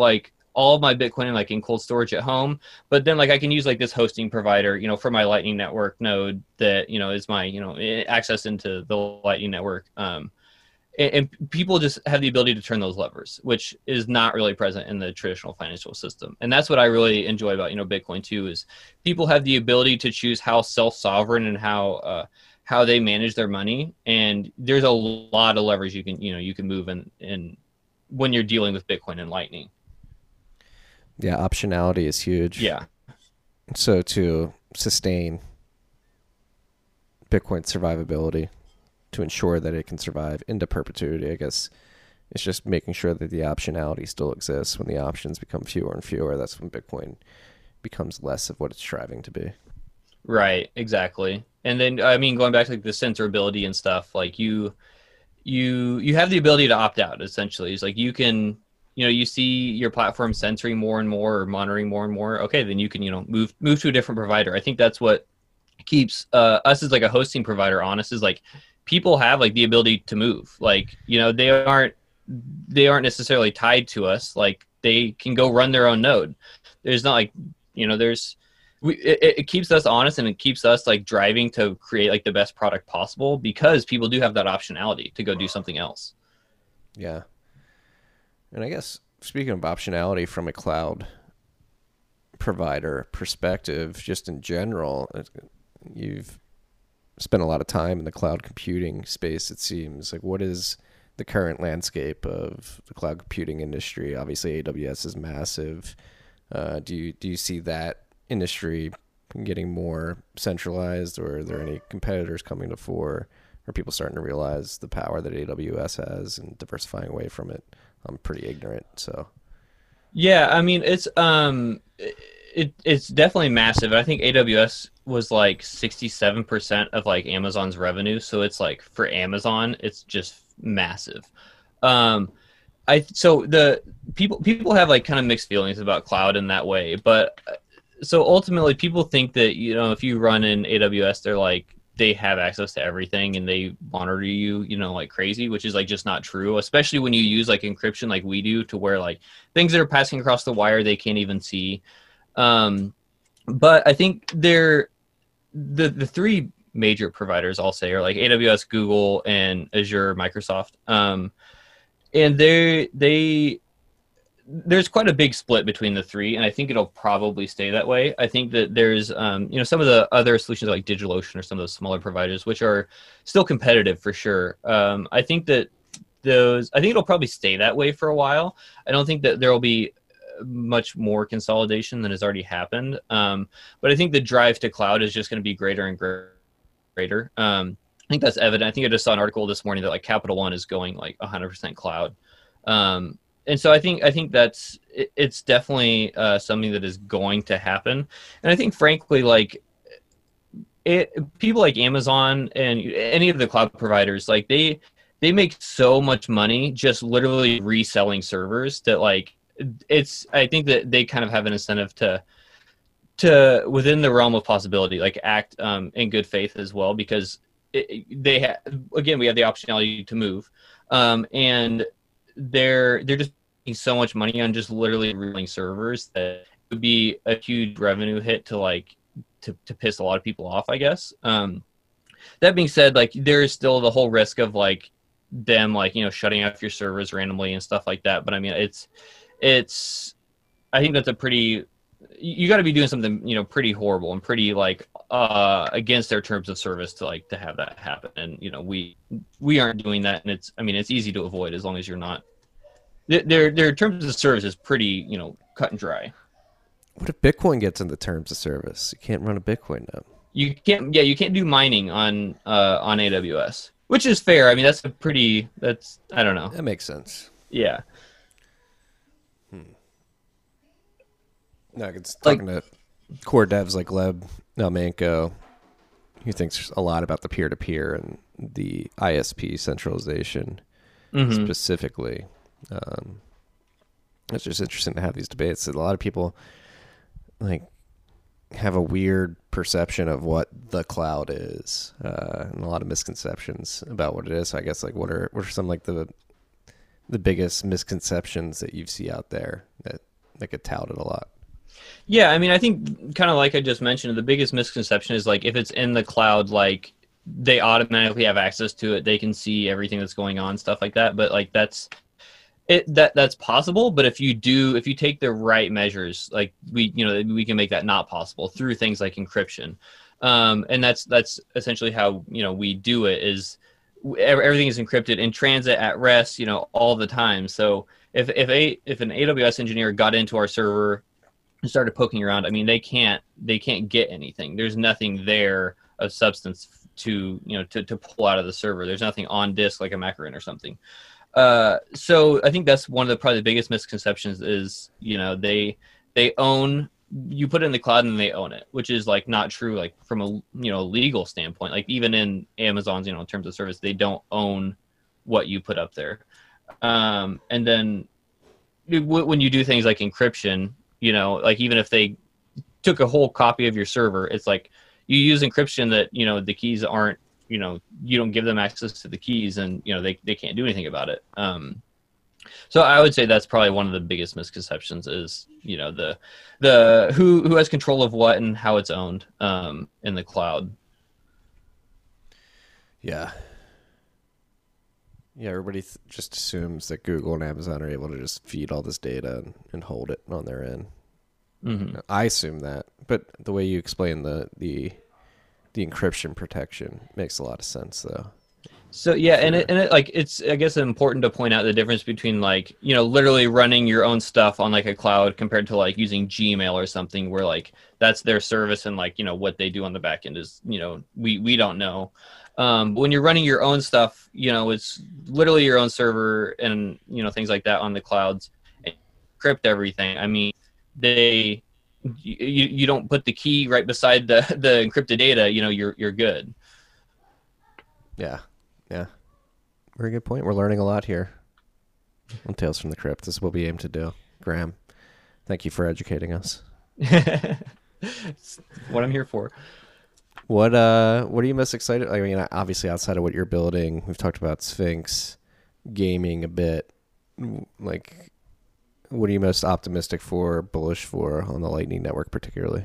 all of my Bitcoin like in cold storage at home, but then like I can use like this hosting provider, for my Lightning Network node that, is my, access into the Lightning Network. And people just have the ability to turn those levers, which is not really present in the traditional financial system. And that's what I really enjoy about, Bitcoin too, is people have the ability to choose how self-sovereign and how they manage their money. And there's a lot of levers you can move in when you're dealing with Bitcoin and Lightning. Yeah, optionality is huge. Yeah. So to sustain Bitcoin's survivability, to ensure that it can survive into perpetuity, I guess it's just making sure that the optionality still exists. When the options become fewer and fewer, that's when Bitcoin becomes less of what it's striving to be. Right, exactly. And then, I mean, going back to like the censorability and stuff, like you have the ability to opt out, essentially. It's like you can, you see your platform censoring more and more or monitoring more and more. Okay, then you can, move to a different provider. I think that's what keeps us as like a hosting provider honest, is like people have like the ability to move. Like, they aren't necessarily tied to us. Like they can go run their own node. There's not like, it keeps us honest, and it keeps us like driving to create like the best product possible, because people do have that optionality to go do something else. Yeah. And I guess speaking of optionality from a cloud provider perspective, just in general, you've spent a lot of time in the cloud computing space, it seems. Like, what is the current landscape of the cloud computing industry? Obviously, AWS is massive. Do you see that industry getting more centralized, or are there any competitors coming to fore? Are people starting to realize the power that AWS has and diversifying away from it? I'm pretty ignorant, so. Yeah, I mean, it's definitely massive. I think AWS was like 67% of like Amazon's revenue, so it's like for Amazon, it's just massive. So the people have like kind of mixed feelings about cloud in that way, but so ultimately people think that if you run in AWS, they have access to everything and they monitor you, like crazy, which is like just not true, especially when you use like encryption like we do, to where like things that are passing across the wire, they can't even see. But I think the three major providers, I'll say, are like AWS, Google, and Azure, Microsoft. And there's quite a big split between the three, and I think it'll probably stay that way. I think that there's, some of the other solutions like DigitalOcean or some of those smaller providers, which are still competitive for sure. I think it'll probably stay that way for a while. I don't think that there will be much more consolidation than has already happened. But I think the drive to cloud is just going to be greater and greater. I think that's evident. I think I just saw an article this morning that like Capital One is going like 100% cloud. And so I think it's definitely something that is going to happen. And I think, frankly, like people like Amazon and any of the cloud providers, like they make so much money just literally reselling servers that like I think that they kind of have an incentive to within the realm of possibility, like act in good faith as well, because again, we have the optionality to move, and they're just making so much money on just literally reselling servers that it would be a huge revenue hit to piss a lot of people off, I guess. That being said, like there is still the whole risk of like them like shutting off your servers randomly and stuff like that. But I mean, it's I think that's you got to be doing something pretty horrible and pretty like against their terms of service to have that happen. And we aren't doing that, and it's easy to avoid as long as you're not. Their terms of service is pretty cut and dry. What if Bitcoin gets into terms of service? You can't run a Bitcoin node. You can't. Yeah, you can't do mining on AWS, which is fair. I mean, that's I don't know. That makes sense. Yeah. No, it's talking to core devs like Gleb Nelmanko, who thinks a lot about the peer-to-peer and the ISP centralization specifically. It's just interesting to have these debates. A lot of people like have a weird perception of what the cloud is, and a lot of misconceptions about what it is. So I guess like what are some like the biggest misconceptions that you see out there that that get touted a lot. Yeah, I mean, I think kind of like I just mentioned, the biggest misconception is like if it's in the cloud, like they automatically have access to it, they can see everything that's going on, stuff like that. But like that's possible. But if you take the right measures, like we can make that not possible through things like encryption. And that's essentially how we do it. Is everything is encrypted in transit, at rest, all the time. So if an AWS engineer got into our server and started poking around, I mean, they can't get anything. There's nothing there of substance to pull out of the server. There's nothing on disk like a macaron or something. So I think that's one of the probably the biggest misconceptions is they own. You put it in the cloud and they own it, which is like not true. Like from a legal standpoint, like even in Amazon's in terms of service, they don't own what you put up there. And then when you do things like encryption, like even if they took a whole copy of your server, it's like you use encryption that the keys aren't you don't give them access to the keys, and they can't do anything about it. So I would say that's probably one of the biggest misconceptions is the who has control of what and how it's owned in the cloud. Yeah. Yeah, everybody just assumes that Google and Amazon are able to just feed all this data and hold it on their end. Mm-hmm. I assume that, but the way you explain the encryption protection makes a lot of sense, though. So yeah, and it like it's I guess important to point out the difference between like literally running your own stuff on like a cloud compared to like using Gmail or something where like that's their service and like what they do on the back end is we don't know. But when you're running your own stuff, it's literally your own server and things like that on the clouds. And encrypt everything. I mean, you don't put the key right beside the encrypted data. You're good. Yeah. Yeah. Very good point. We're learning a lot here on Tales from the Crypt. This is what we aim to do. Graham, thank you for educating us. It's what I'm here for. What are you most excited? I mean, obviously outside of what you're building, we've talked about Sphinx, gaming a bit. Like, what are you most optimistic for, bullish for on the Lightning Network particularly?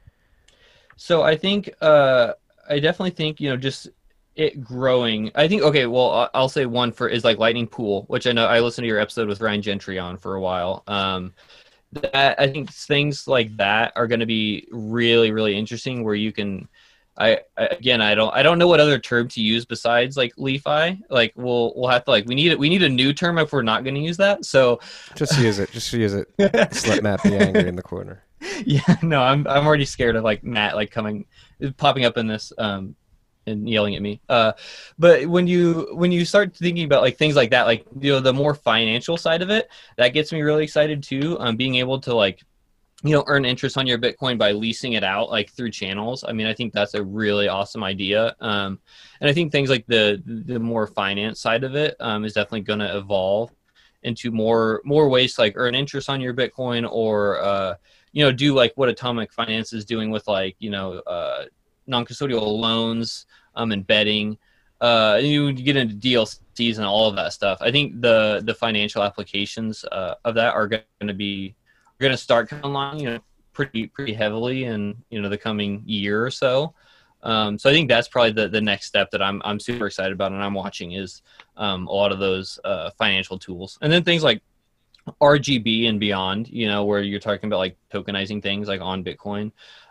So I think, I definitely think, just it growing. I think, okay, well, I'll say one is like Lightning Pool, which I know I listened to your episode with Ryan Gentry on for a while. That I think things like that are going to be really, really interesting where you can, I don't know what other term to use besides like LeFi. Like we'll have to like we need a new term if we're not going to use that. So just use it. Just let Matt be angry in the corner. Yeah, no, I'm already scared of like Matt like popping up in this and yelling at me. But when you start thinking about like things like that, like the more financial side of it, that gets me really excited too. Being able to like earn interest on your Bitcoin by leasing it out like through channels. I mean, I think that's a really awesome idea. And I think things like the more finance side of it is definitely going to evolve into more ways to like earn interest on your Bitcoin or do like what Atomic Finance is doing with like non-custodial loans and betting. You get into DLCs and all of that stuff. I think the financial applications of that are going to start coming along, pretty heavily in the coming year or so. So I think that's probably the next step that I'm super excited about and I'm watching is a lot of those financial tools, and then things like RGB and beyond. Where you're talking about like tokenizing things like on Bitcoin.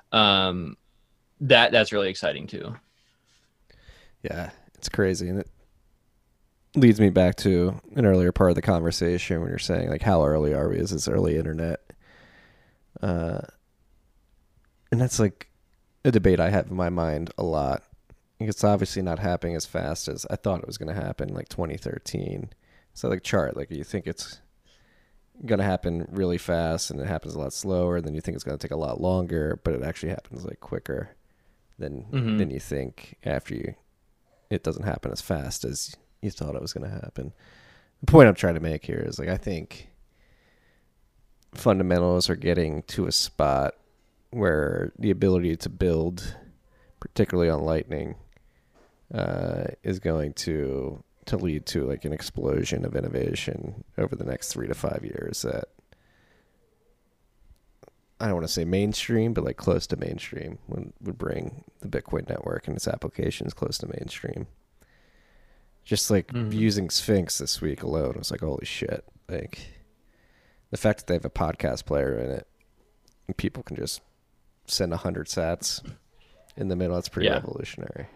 That's really exciting too. Yeah, it's crazy, and it leads me back to an earlier part of the conversation when you're saying like how early are we? Is this early internet? And that's like a debate I have in my mind a lot. It's obviously not happening as fast as I thought it was going to happen, like 2013. So like chart, like you think it's going to happen really fast and it happens a lot slower, and then you think it's going to take a lot longer, but it actually happens like quicker than you think after it doesn't happen as fast as you thought it was going to happen. The point I'm trying to make here is like I think fundamentals are getting to a spot where the ability to build, particularly on Lightning, is going to lead to like an explosion of innovation over the next 3 to 5 years that I don't want to say mainstream, but like close to mainstream, would bring the Bitcoin network and its applications close to mainstream. Just like using Sphinx this week alone, I was like, holy shit. Like the fact that they have a podcast player in it and people can just send 100 sats in the middle, that's pretty revolutionary.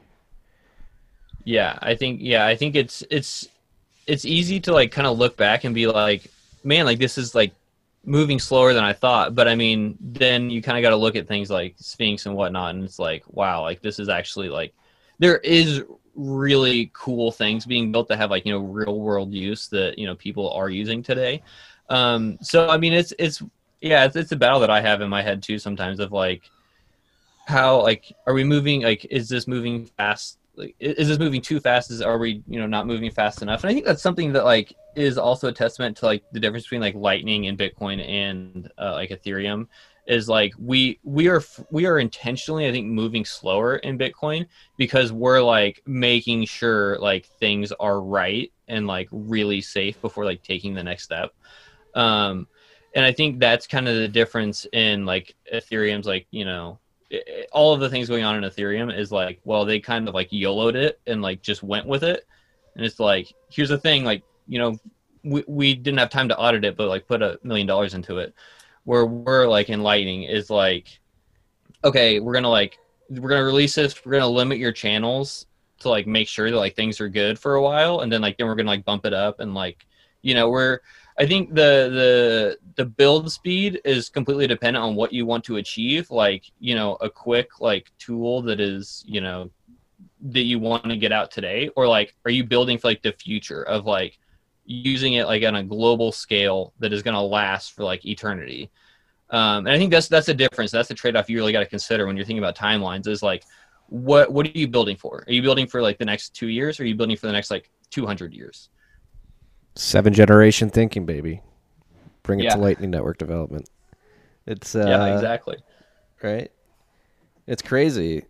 Yeah, I think it's easy to like kind of look back and be like, man, like this is like moving slower than I thought. But I mean, then you kind of got to look at things like Sphinx and whatnot, and it's like, wow, like this is actually like there is really cool things being built that have like, you know, real world use that, you know, people are using today. So I mean, it's a battle that I have in my head too sometimes of like how like are we moving, like is this moving fast, like is this moving too fast, are we, you know, not moving fast enough? And I think that's something that like is also a testament to like the difference between like Lightning and Bitcoin and like Ethereum is like we are intentionally, I think, moving slower in Bitcoin because we're like making sure like things are right and like really safe before like taking the next step. And I think that's kind of the difference in like Ethereum's, like, you know, all of the things going on in Ethereum is like, well, they kind of like YOLO'd it and like just went with it. And it's like, here's the thing, like, you know, we didn't have time to audit it, but like put $1 million into it. Where we're like in Lightning is like, okay, we're gonna release this, we're gonna limit your channels to like make sure that like things are good for a while, and then like then we're gonna like bump it up, and like, you know, I think the build speed is completely dependent on what you want to achieve. Like, you know, a quick like tool that is, you know, that you want to get out today, or like are you building for like the future of like using it like on a global scale that is going to last for like eternity. And I think that's a difference. That's the trade-off you really got to consider when you're thinking about timelines is like, what are you building for? Are you building for like the next 2 years, or are you building for the next like 200 years? 7th generation thinking, baby. Bring it to Lightning Network development. It's yeah, exactly. Right. It's crazy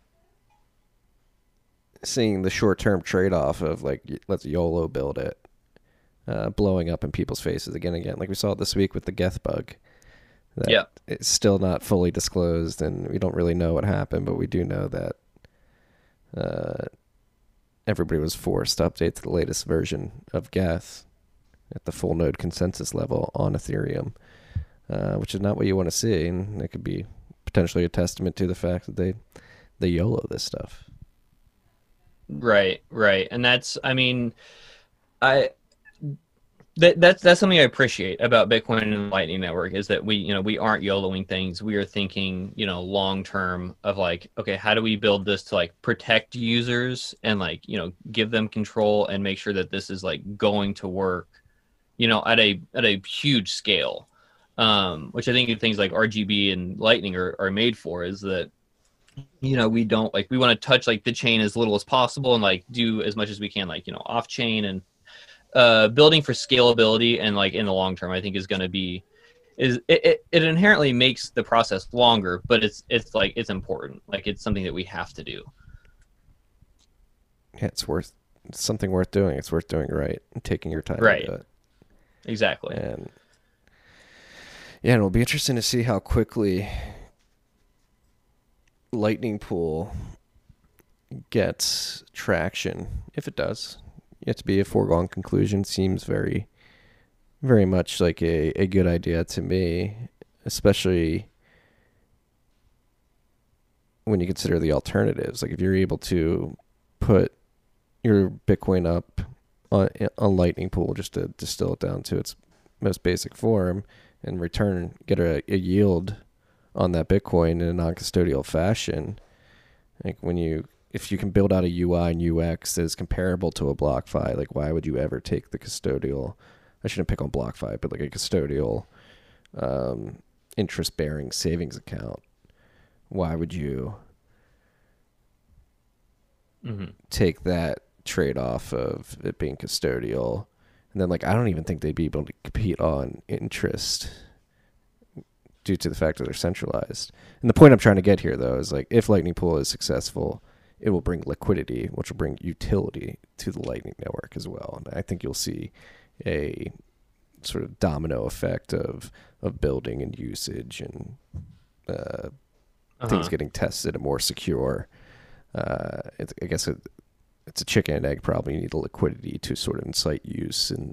seeing the short-term trade-off of like, let's YOLO build it. Blowing up in people's faces again and again. Like we saw it this week with the Geth bug. It's still not fully disclosed, and we don't really know what happened, but we do know that everybody was forced to update to the latest version of Geth at the full node consensus level on Ethereum, which is not what you want to see, and it could be potentially a testament to the fact that they YOLO this stuff. Right. And that's, I mean, That's something I appreciate about Bitcoin and the Lightning Network is that we aren't YOLOing things. We are thinking, you know, long term of like, okay, how do we build this to like protect users and like, you know, give them control and make sure that this is like going to work, you know, at a huge scale, which I think things like RGB and Lightning are made for, is that, you know, we don't like, we want to touch like the chain as little as possible and like do as much as we can, like, you know, off chain, and building for scalability and like in the long term, I think is going to be, it inherently makes the process longer, but it's like, it's important. Like it's something that we have to do. Yeah, it's something worth doing. It's worth doing right and taking your time right. to do it. Exactly. And yeah, and it'll be interesting to see how quickly Lightning Pool gets traction, if it does. Yet to be a foregone conclusion. Seems very, very much like a good idea to me, especially when you consider the alternatives. Like if you're able to put your Bitcoin up on Lightning Pool just to distill it down to its most basic form and get a yield on that Bitcoin in a non-custodial fashion, like if you can build out a UI and UX that is comparable to a BlockFi, like why would you ever take the custodial, I shouldn't pick on BlockFi, but like a custodial interest-bearing savings account? Why would you take that trade-off of it being custodial? And then like, I don't even think they'd be able to compete on interest due to the fact that they're centralized. And the point I'm trying to get here, though, is like if Lightning Pool is successful, it will bring liquidity, which will bring utility to the Lightning Network as well. And I think you'll see a sort of domino effect of building and usage and things getting tested and more secure. I guess it's a chicken and egg problem. You need the liquidity to sort of incite use, and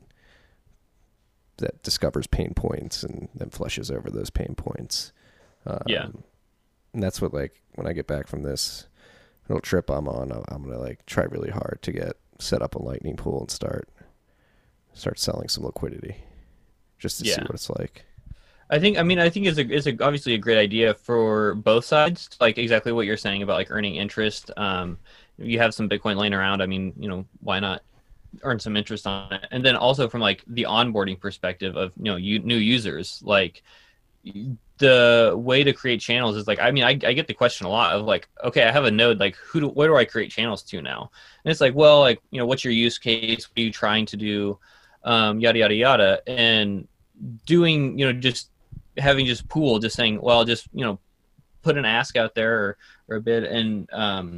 that discovers pain points and then flushes over those pain points. And that's what, like, when I get back from this little trip I'm on, I'm gonna like try really hard to get set up a Lightning Pool and start selling some liquidity just to see what it's like. I think it's obviously a great idea for both sides, like exactly what you're saying about like earning interest. You have some Bitcoin laying around. I mean, why not earn some interest on it? And then also from like the onboarding perspective of, new users, like the way to create channels is like, I mean, I get the question a lot of like, okay, I have a node, like where do I create channels to now? And it's like, well, like, what's your use case? What are you trying to do? Yada, yada, yada. And doing, just having just pool, just saying, well, just, put an ask out there or a bid and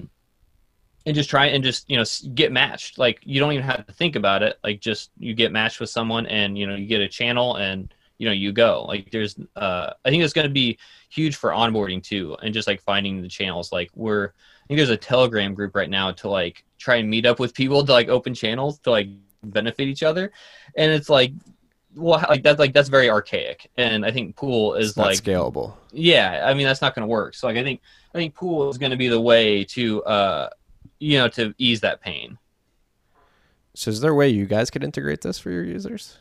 just try and just, get matched. Like, you don't even have to think about it. Like, just, you get matched with someone and, you get a channel and, you go. Like, there's, I think it's going to be huge for onboarding too. And just like finding the channels. Like, I think there's a Telegram group right now to like try and meet up with people to like open channels to like benefit each other. And it's like, well, that's very archaic, and I think pool is not like scalable. Yeah, I mean that's not going to work. So like I think pool is going to be the way to to ease that pain. So is there a way you guys could integrate this for your users?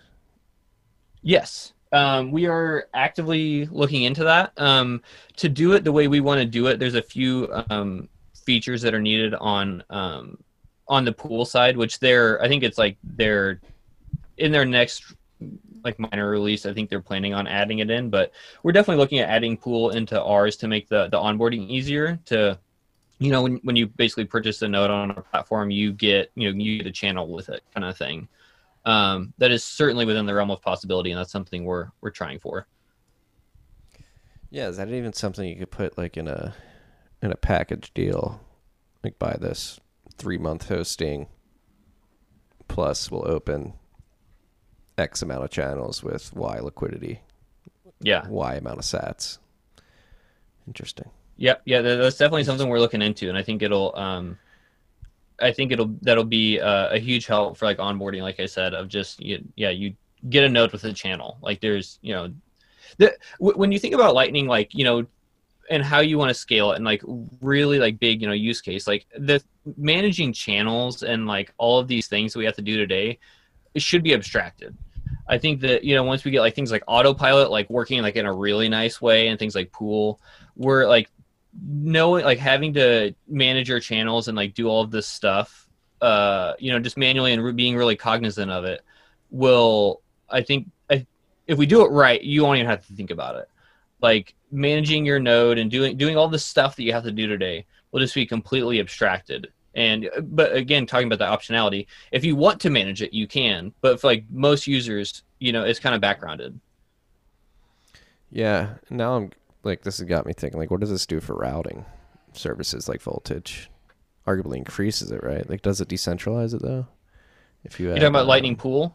Yes, we are actively looking into that. To do it the way we want to do it, there's a few features that are needed on the pool side, which I think it's like they're in their next like minor release. I think they're planning on adding it in, but we're definitely looking at adding pool into ours to make the onboarding easier. To when you basically purchase a node on our platform, you get you get a channel with it, kind of thing. That is certainly within the realm of possibility, and that's something we're trying for. Yeah, is that even something you could put like in a package deal? Like, buy this 3-month hosting, plus we'll open X amount of channels with Y liquidity. Yeah. Y amount of sats. Interesting. Yeah, that's definitely something we're looking into, and I think that'll be a huge help for like onboarding. Like I said, of just you get a node with a channel. Like there's when you think about Lightning, like and how you want to scale it, and like really like big use case, like the managing channels and like all of these things that we have to do today, it should be abstracted. I think that once we get like things like autopilot like working like in a really nice way, and things like pool, we're like knowing like having to manage your channels and like do all of this stuff just manually and being really cognizant of it will, I think, if we do it right, you won't even have to think about it. Like managing your node and doing all the stuff that you have to do today will just be completely abstracted. But again, talking about the optionality, if you want to manage it, you can. But for like most users, it's kind of backgrounded. Yeah. Now I'm like, this has got me thinking, like, what does this do for routing services like Voltage? Arguably increases it, right? Like, does it decentralize it though? If you're talking about Lightning Pool?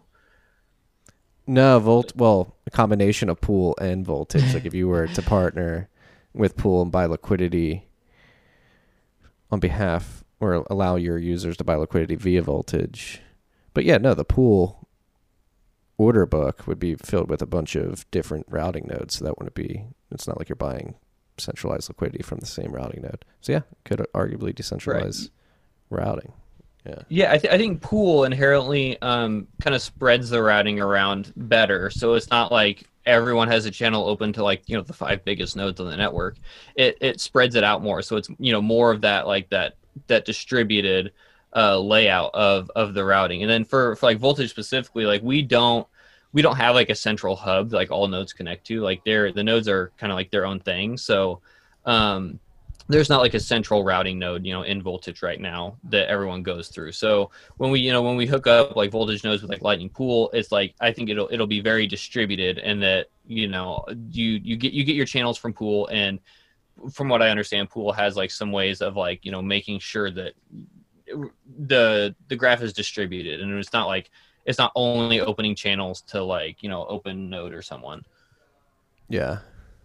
No, well, a combination of Pool and Voltage. Like if you were to partner with Pool and buy liquidity on behalf, or allow your users to buy liquidity via Voltage. But yeah, no, the Pool order book would be filled with a bunch of different routing nodes. So that wouldn't be, it's not like you're buying centralized liquidity from the same routing node. So yeah, could arguably decentralize routing. Yeah, I think Pool inherently kind of spreads the routing around better. So it's not like everyone has a channel open to like, the 5 biggest nodes on the network. It spreads it out more. So it's, more of that, like that distributed layout of the routing. And then for like Voltage specifically, like we don't have like a central hub that, like all nodes connect to. Like the nodes are kind of like their own thing. So there's not like a central routing node, in Voltage right now that everyone goes through. So when we hook up like Voltage nodes with like Lightning Pool, it's like, I think it'll be very distributed, and that, you get your channels from Pool. And from what I understand, Pool has like some ways of like, making sure that the graph is distributed, and it's not like it's not only opening channels to like, open node or someone. Yeah.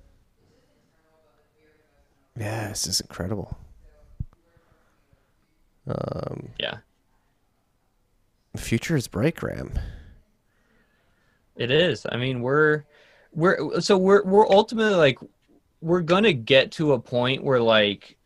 Yeah, this is incredible. Yeah, The future is bright, Graham. it is. I mean, we're ultimately like, we're gonna get to a point where like,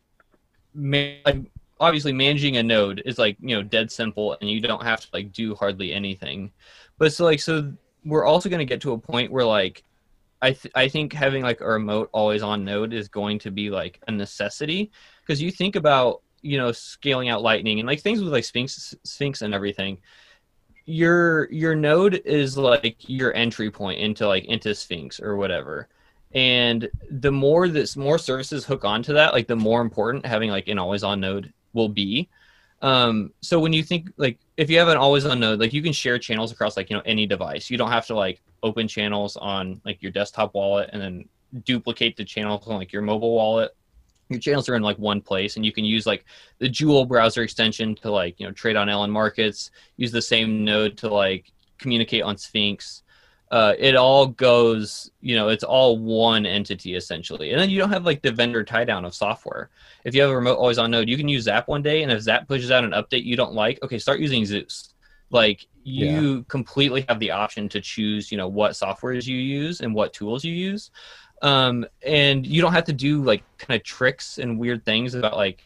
obviously managing a node is like, dead simple, and you don't have to like do hardly anything. But so we're also gonna get to a point where like, I think having like a remote always on node is going to be like a necessity, because you think about, scaling out Lightning and like things with like Sphinx and everything. Your node is like your entry point into Sphinx or whatever. And the more services hook onto that, like the more important having like an always on node will be. So when you think like, if you have an always on node, like you can share channels across like, any device. You don't have to like open channels on like your desktop wallet and then duplicate the channels on like your mobile wallet. Your channels are in like one place, and you can use like the Jewel browser extension to like, trade on LN markets, use the same node to like communicate on Sphinx. It all goes, it's all one entity essentially. And then you don't have like the vendor tie down of software. If you have a remote always on node, you can use Zap one day, and if Zap pushes out an update you don't like, okay, start using Zeus. Like you completely have the option to choose, what softwares you use and what tools you use. And you don't have to do like kind of tricks and weird things about like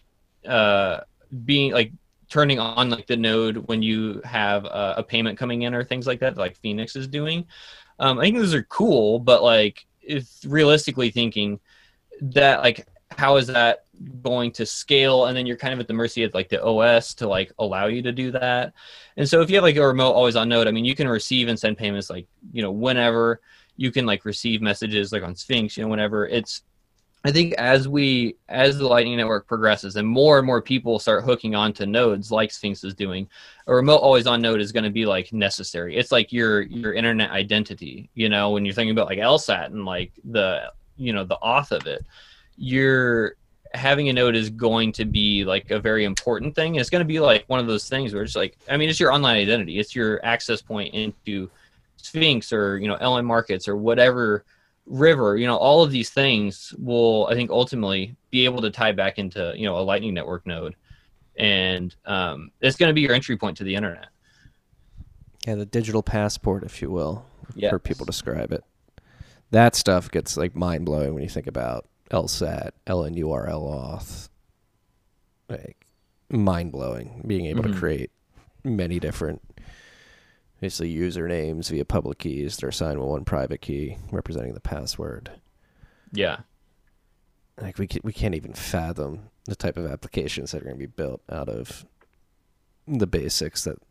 being like turning on like the node when you have a payment coming in or things like that, like Phoenix is doing. I think those are cool, but like, if realistically thinking that, like, how is that going to scale? And then you're kind of at the mercy of like the OS to like allow you to do that. And so if you have like a remote always on node, I mean, you can receive and send payments like, whenever. You can like receive messages like on Sphinx, whenever. I think as the Lightning Network progresses and more people start hooking on to nodes like Sphinx is doing, a remote always on node is going to be like necessary. It's like your internet identity, when you're thinking about like LSAT and like the auth of it, having a node is going to be like a very important thing. It's going to be like one of those things where it's like, I mean, it's your online identity. It's your access point into Sphinx or, LN markets or whatever, River, all of these things will, I think, ultimately be able to tie back into, a Lightning Network node. And it's going to be your entry point to the internet. Yeah, the digital passport, if you will, yes. for people describe it. That stuff gets like mind-blowing when you think about LSAT, LNURL auth. Like, mind-blowing, being able to create many different basically usernames via public keys that are signed with one private key representing the password. Yeah. Like we can't even fathom the type of applications that are going to be built out of the basics that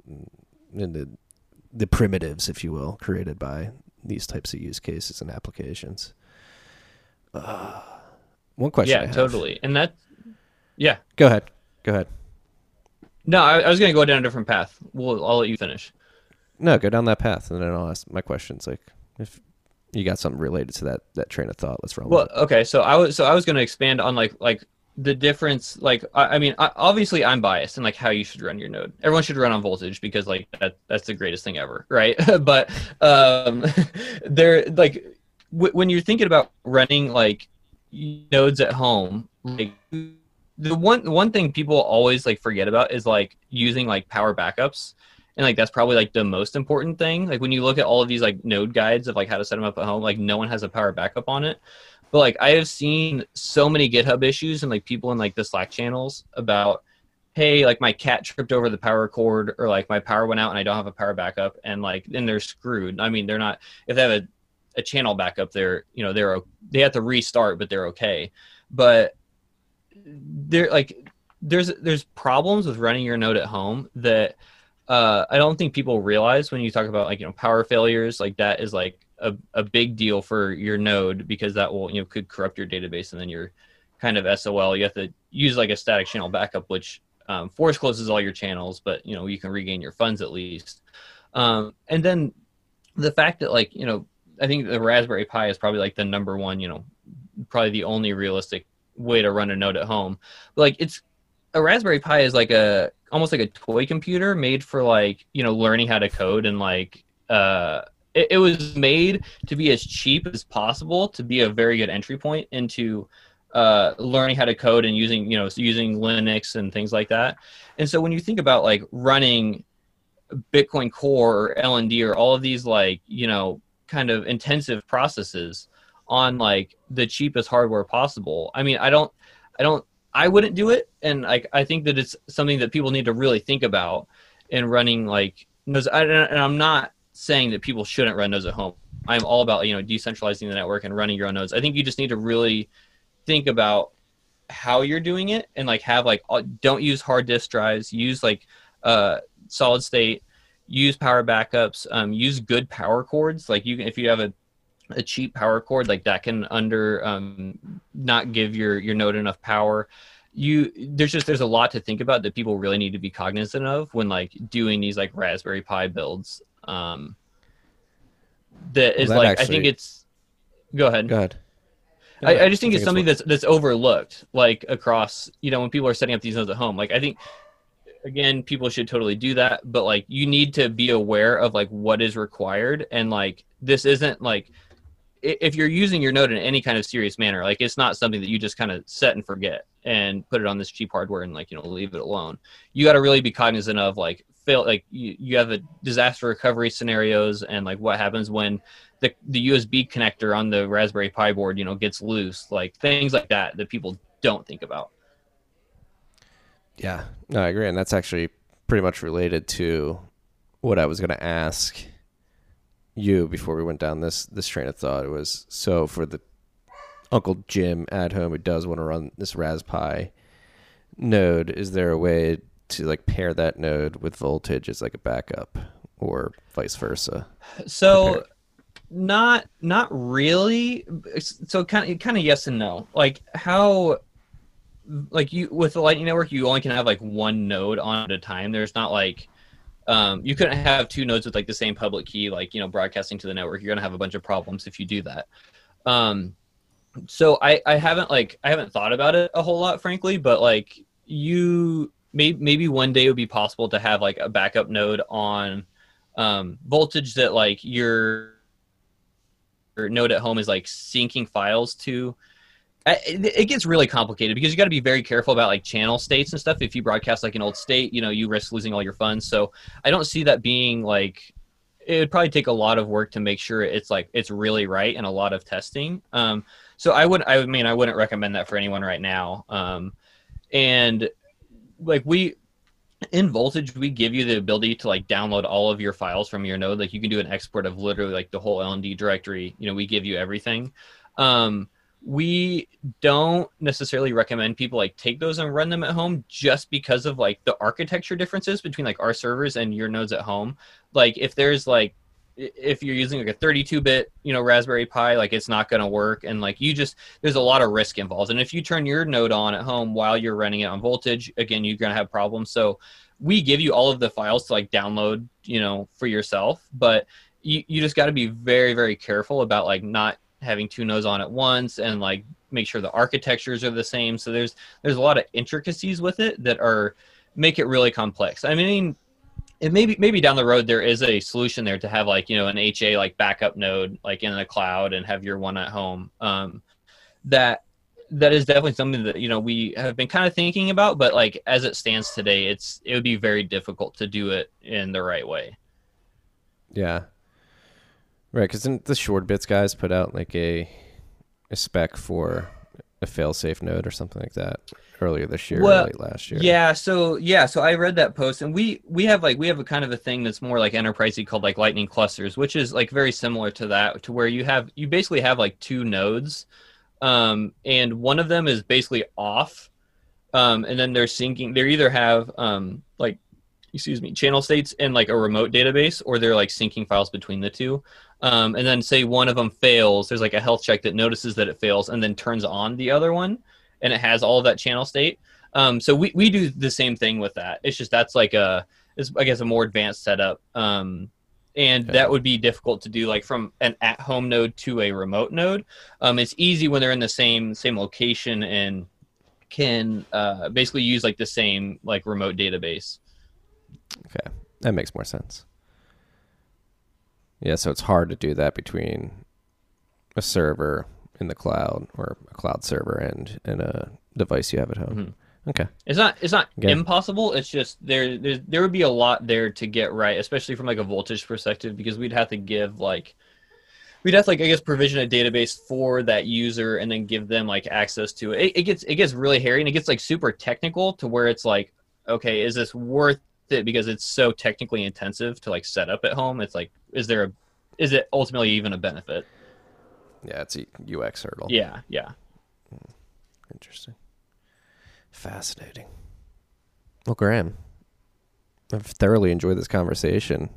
in the primitives, if you will, created by these types of use cases and applications. One question. Yeah, totally. And that, yeah. Go ahead. No, I was going to go down a different path. I'll let you finish. No, go down that path, and then I'll ask my questions. Like, if you got something related to that train of thought, let's run with it. Okay, so I was going to expand on like the difference. Like, I mean, obviously I'm biased in like how you should run your node. Everyone should run on voltage because like that's the greatest thing ever, right? But there, like, when you're thinking about running like nodes at home, like the one thing people always like forget about is like using like power backups. And like that's probably like the most important thing. Like when you look at all of these like node guides of like how to set them up at home, like no one has a power backup on it. But like I have seen so many GitHub issues and like people in like the Slack channels about, hey, like my cat tripped over the power cord, or like my power went out and I don't have a power backup, and like then they're screwed. I mean, they're not, if they have a channel backup, they have to restart, but they're okay. But they're like there's problems with running your node at home that I don't think people realize when you talk about like, power failures. Like that is like a big deal for your node, because that will, could corrupt your database, and then you're kind of SOL. You have to use like a static channel backup, which force closes all your channels, but you can regain your funds at least. And then the fact that like, I think the Raspberry Pi is probably like the number one, probably the only realistic way to run a node at home. But like a Raspberry Pi is like almost like a toy computer made for like, learning how to code, and like it was made to be as cheap as possible to be a very good entry point into learning how to code and using Linux and things like that. And so when you think about like running Bitcoin Core or LND or all of these like, kind of intensive processes on like the cheapest hardware possible, I mean, I wouldn't do it. And I think that it's something that people need to really think about in running like nodes. And I'm not saying that people shouldn't run nodes at home. I'm all about, decentralizing the network and running your own nodes. I think you just need to really think about how you're doing it, and like have like, don't use hard disk drives, use like solid state, use power backups, use good power cords. Like if you have a cheap power cord, like that can not give your node enough power. There's a lot to think about that people really need to be cognizant of when like doing these like Raspberry Pi builds. That is like, actually, I think it's, go ahead. I just think it's something that's overlooked, like across, when people are setting up these nodes at home. Like I think, again, people should totally do that, but like you need to be aware of like what is required. And like, this isn't like, if you're using your node in any kind of serious manner, like it's not something that you just kind of set and forget and put it on this cheap hardware and like, leave it alone. You got to really be cognizant of like you have a disaster recovery scenarios, and like what happens when the USB connector on the Raspberry Pi board, gets loose, like things like that people don't think about. Yeah, no, I agree. And that's actually pretty much related to what I was going to ask you before we went down this train of thought. It was, so for the Uncle Jim at home who does want to run this Raspberry Pi node, is there a way to like pair that node with Voltage as like a backup, or vice versa? So not really. So kind of yes and no. Like how, like you with the Lightning Network, you only can have like one node on at a time. There's not like you couldn't have two nodes with like the same public key, like broadcasting to the network. You're gonna have a bunch of problems if you do that. So I haven't thought about it a whole lot, frankly, but like maybe one day it would be possible to have like a backup node on Voltage that like your node at home is like syncing files to. It gets really complicated because you got to be very careful about like channel states and stuff. If you broadcast like an old state, you risk losing all your funds. So I don't see that being like, it would probably take a lot of work to make sure it's really right, and a lot of testing. So I wouldn't recommend that for anyone right now. And like in Voltage, we give you the ability to like download all of your files from your node. Like you can do an export of literally like the whole LND directory. We give you everything. We don't necessarily recommend people like take those and run them at home, just because of like the architecture differences between like our servers and your nodes at home. Like if you're using like a 32-bit, Raspberry Pi, like it's not going to work. And like there's a lot of risk involved. And if you turn your node on at home while you're running it on Voltage, again, you're going to have problems. So we give you all of the files to like download, for yourself, but you just got to be very, very careful about like not having two nodes on at once, and like make sure the architectures are the same. So there's a lot of intricacies with it that make it really complex. I mean, it maybe down the road there is a solution there to have like an HA like backup node like in the cloud and have your one at home. That is definitely something that we have been kind of thinking about, but like as it stands today, it would be very difficult to do it in the right way. Yeah. Right, because the ShoredBits guys put out like a spec for a fail-safe node or something like that earlier this year, or late last year. Yeah, so I read that post, and we have a kind of a thing that's more like enterprisey called like Lightning clusters, which is like very similar to that, to where you basically have like two nodes, and one of them is basically off, and then they're syncing. They either have channel states in like a remote database, or they're like syncing files between the two. And then say one of them fails, there's like a health check that notices that it fails and then turns on the other one, and it has all of that channel state. So we do the same thing with that. It's just that's like it's I guess a more advanced setup. And that would be difficult to do like from an at-home node to a remote node. It's easy when they're in the same location and can basically use like the same like remote database. Okay, that makes more sense. Yeah, so it's hard to do that between a server in the cloud or a cloud server and a device you have at home. Mm-hmm. Okay. It's not Okay. impossible. It's just there would be a lot there to get right, especially from like a voltage perspective, because we'd have to give like I guess provision a database for that user and then give them like access to it. It gets really hairy and it gets like super technical to where it's like, okay, is this worth it because it's so technically intensive to like set up at home? It's like, is it ultimately even a benefit? Yeah, it's a UX hurdle. Yeah. Interesting. Fascinating. Well, Graham, I've thoroughly enjoyed this conversation.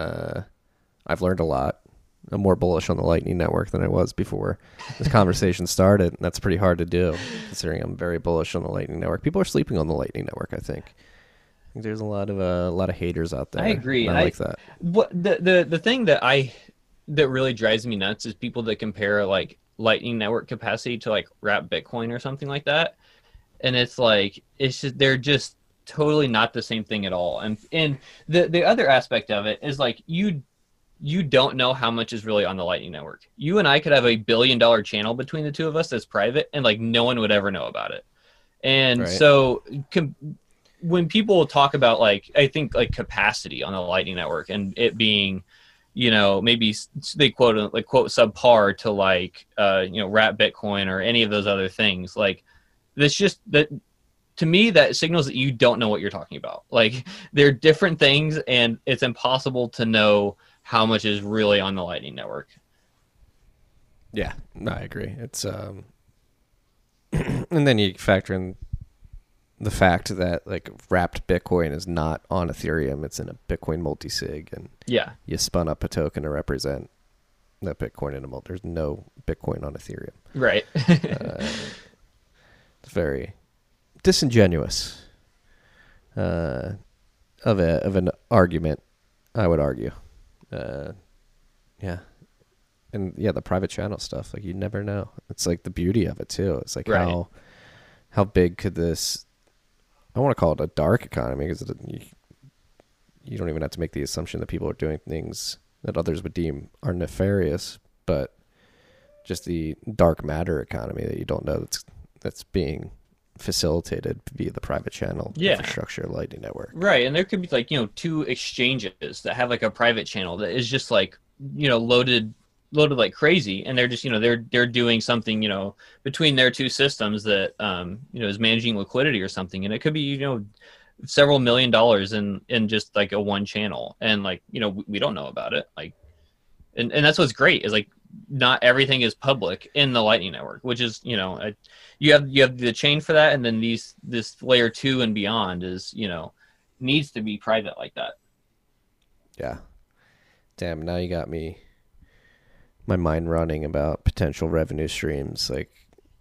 I've learned a lot. I'm more bullish on the Lightning Network than I was before this conversation started. And that's pretty hard to do, considering I'm very bullish on the Lightning Network. People are sleeping on the Lightning Network, I think. I think there's a lot of haters out there. I agree. I like that. What the thing that really drives me nuts is people that compare like Lightning Network capacity to like wrap Bitcoin or something like that. And it's like, they're just totally not the same thing at all. And the other aspect of it is like, you don't know how much is really on the Lightning Network. You and I could have $1 billion channel between the two of us that's private, and like no one would ever know about it. And so when people talk about like, I think like capacity on the Lightning Network and it being, maybe they quote subpar to like, wrap Bitcoin or any of those other things, like that's just that. To me, that signals that you don't know what you're talking about. Like they're different things and it's impossible to know how much is really on the Lightning Network. Yeah, no, I agree. It's and then you factor in the fact that like wrapped Bitcoin is not on Ethereum; it's in a Bitcoin multisig, and yeah, you spun up a token to represent that Bitcoin in a multi. There's no Bitcoin on Ethereum, right? It's very disingenuous of an argument, I would argue. Yeah. And yeah, the private channel stuff, like you never know. It's like the beauty of it too. It's like right. how big could this, I want to call it a dark economy, because you don't even have to make the assumption that people are doing things that others would deem are nefarious, but just the dark matter economy that you don't know that's being facilitated via the private channel infrastructure, Lightning Network. Right. And there could be like, two exchanges that have like a private channel that is just like, loaded like crazy. And they're just, they're doing something, between their two systems that, is managing liquidity or something. And it could be, several $1 million in just like a one channel. And like, we don't know about it. Like, and that's what's great is like, not everything is public in the Lightning Network, which is, you have the chain for that. And then this layer 2 and beyond is, needs to be private like that. Yeah. Damn. Now you got my mind running about potential revenue streams. Like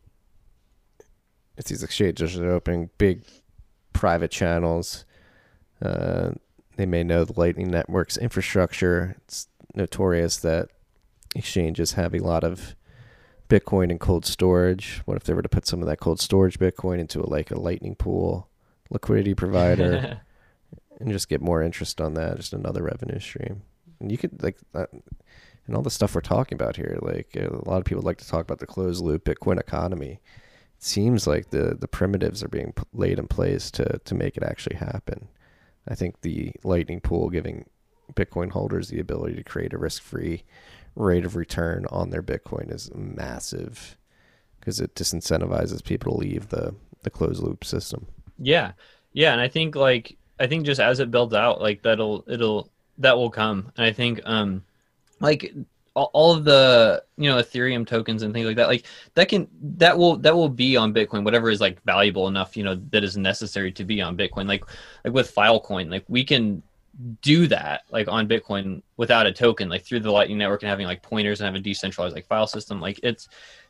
if these exchanges are opening big private channels, they may know the Lightning Network's infrastructure. It's notorious that exchanges have a lot of Bitcoin in cold storage. What if they were to put some of that cold storage Bitcoin into a Lightning pool liquidity provider and just get more interest on that, just another revenue stream. And you could and all the stuff we're talking about here, like a lot of people like to talk about the closed loop Bitcoin economy. It seems like the primitives are being laid in place to make it actually happen. I think the Lightning pool giving Bitcoin holders the ability to create a risk-free rate of return on their Bitcoin is massive, because it disincentivizes people to leave the closed loop system. Yeah. And I think just as it builds out, like that will come. And I think, like all of the, Ethereum tokens and things like that, like that will be on Bitcoin, whatever is like valuable enough, that is necessary to be on Bitcoin. Like with Filecoin, like we can do that like on Bitcoin without a token, like through the Lightning Network and having like pointers and have a decentralized like file system. Like it's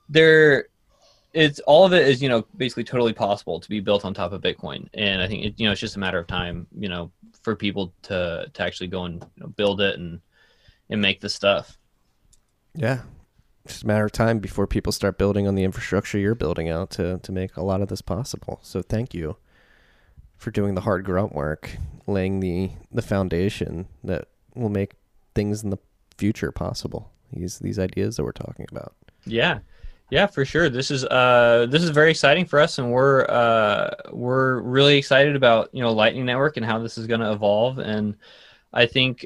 all of it is, basically totally possible to be built on top of Bitcoin. And I think it's just a matter of time, for people to actually go and build it and make the stuff. Yeah. just a matter of time before people start building on the infrastructure you're building out to make a lot of this possible. So thank you for doing the hard grunt work, laying the foundation that will make things in the future possible. These ideas that we're talking about. Yeah, for sure. This is very exciting for us, and we're really excited about Lightning Network and how this is going to evolve. And I think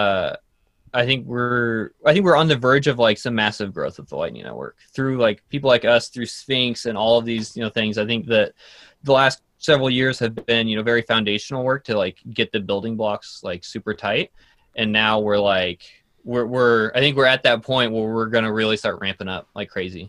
we're on the verge of like some massive growth of the Lightning Network through like people like us, through Sphinx and all of these things. I think that the last several years have been very foundational work to like get the building blocks like super tight, and now we're I think we're at that point where we're gonna really start ramping up like crazy.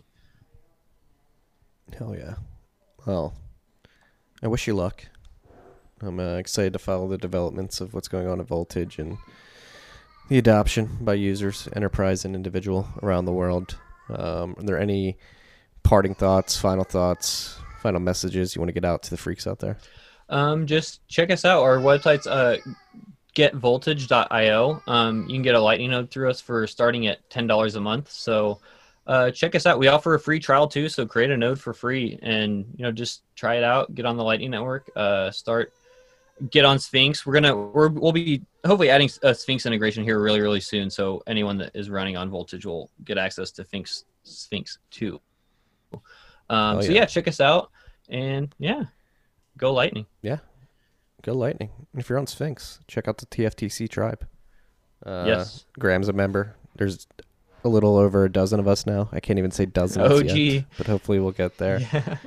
Hell yeah. Well, I wish you luck. I'm excited to follow the developments of what's going on at Voltage and the adoption by users, enterprise and individual around the world. Are there any parting thoughts, final messages you want to get out to the freaks out there? Just check us out. Our website's getvoltage.io. You can get a Lightning node through us for starting at $10 a month. So check us out. We offer a free trial too, so create a node for free and just try it out. Get on the Lightning Network. Get on Sphinx. We'll be hopefully adding a Sphinx integration here really, really soon. So anyone that is running on Voltage will get access to Sphinx 2. So yeah, check us out and go Lightning. Yeah, go Lightning. And if you're on Sphinx, check out the TFTC tribe. Yes, Graham's a member. There's a little over a dozen of us now. I can't even say dozens OG. yet, but hopefully we'll get there.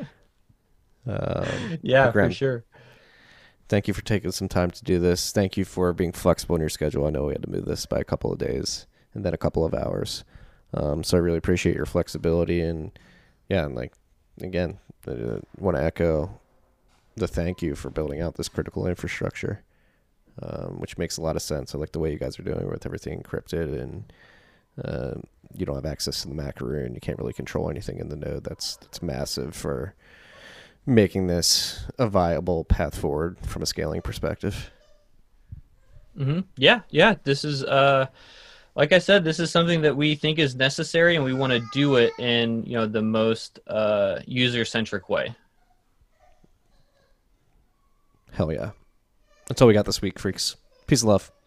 Yeah, Graham, for sure. Thank you for taking some time to do this. Thank you for being flexible in your schedule. I know we had to move this by a couple of days and then a couple of hours. So I really appreciate your flexibility. And like, again, I want to echo the thank you for building out this critical infrastructure, which makes a lot of sense. I like the way you guys are doing with everything encrypted, and you don't have access to the macaroon. You can't really control anything in the node. That's massive for making this a viable path forward from a scaling perspective. Mm-hmm. Yeah. This is, like I said, this is something that we think is necessary, and we want to do it in the most user-centric way. Hell yeah. That's all we got this week, freaks. Peace and love.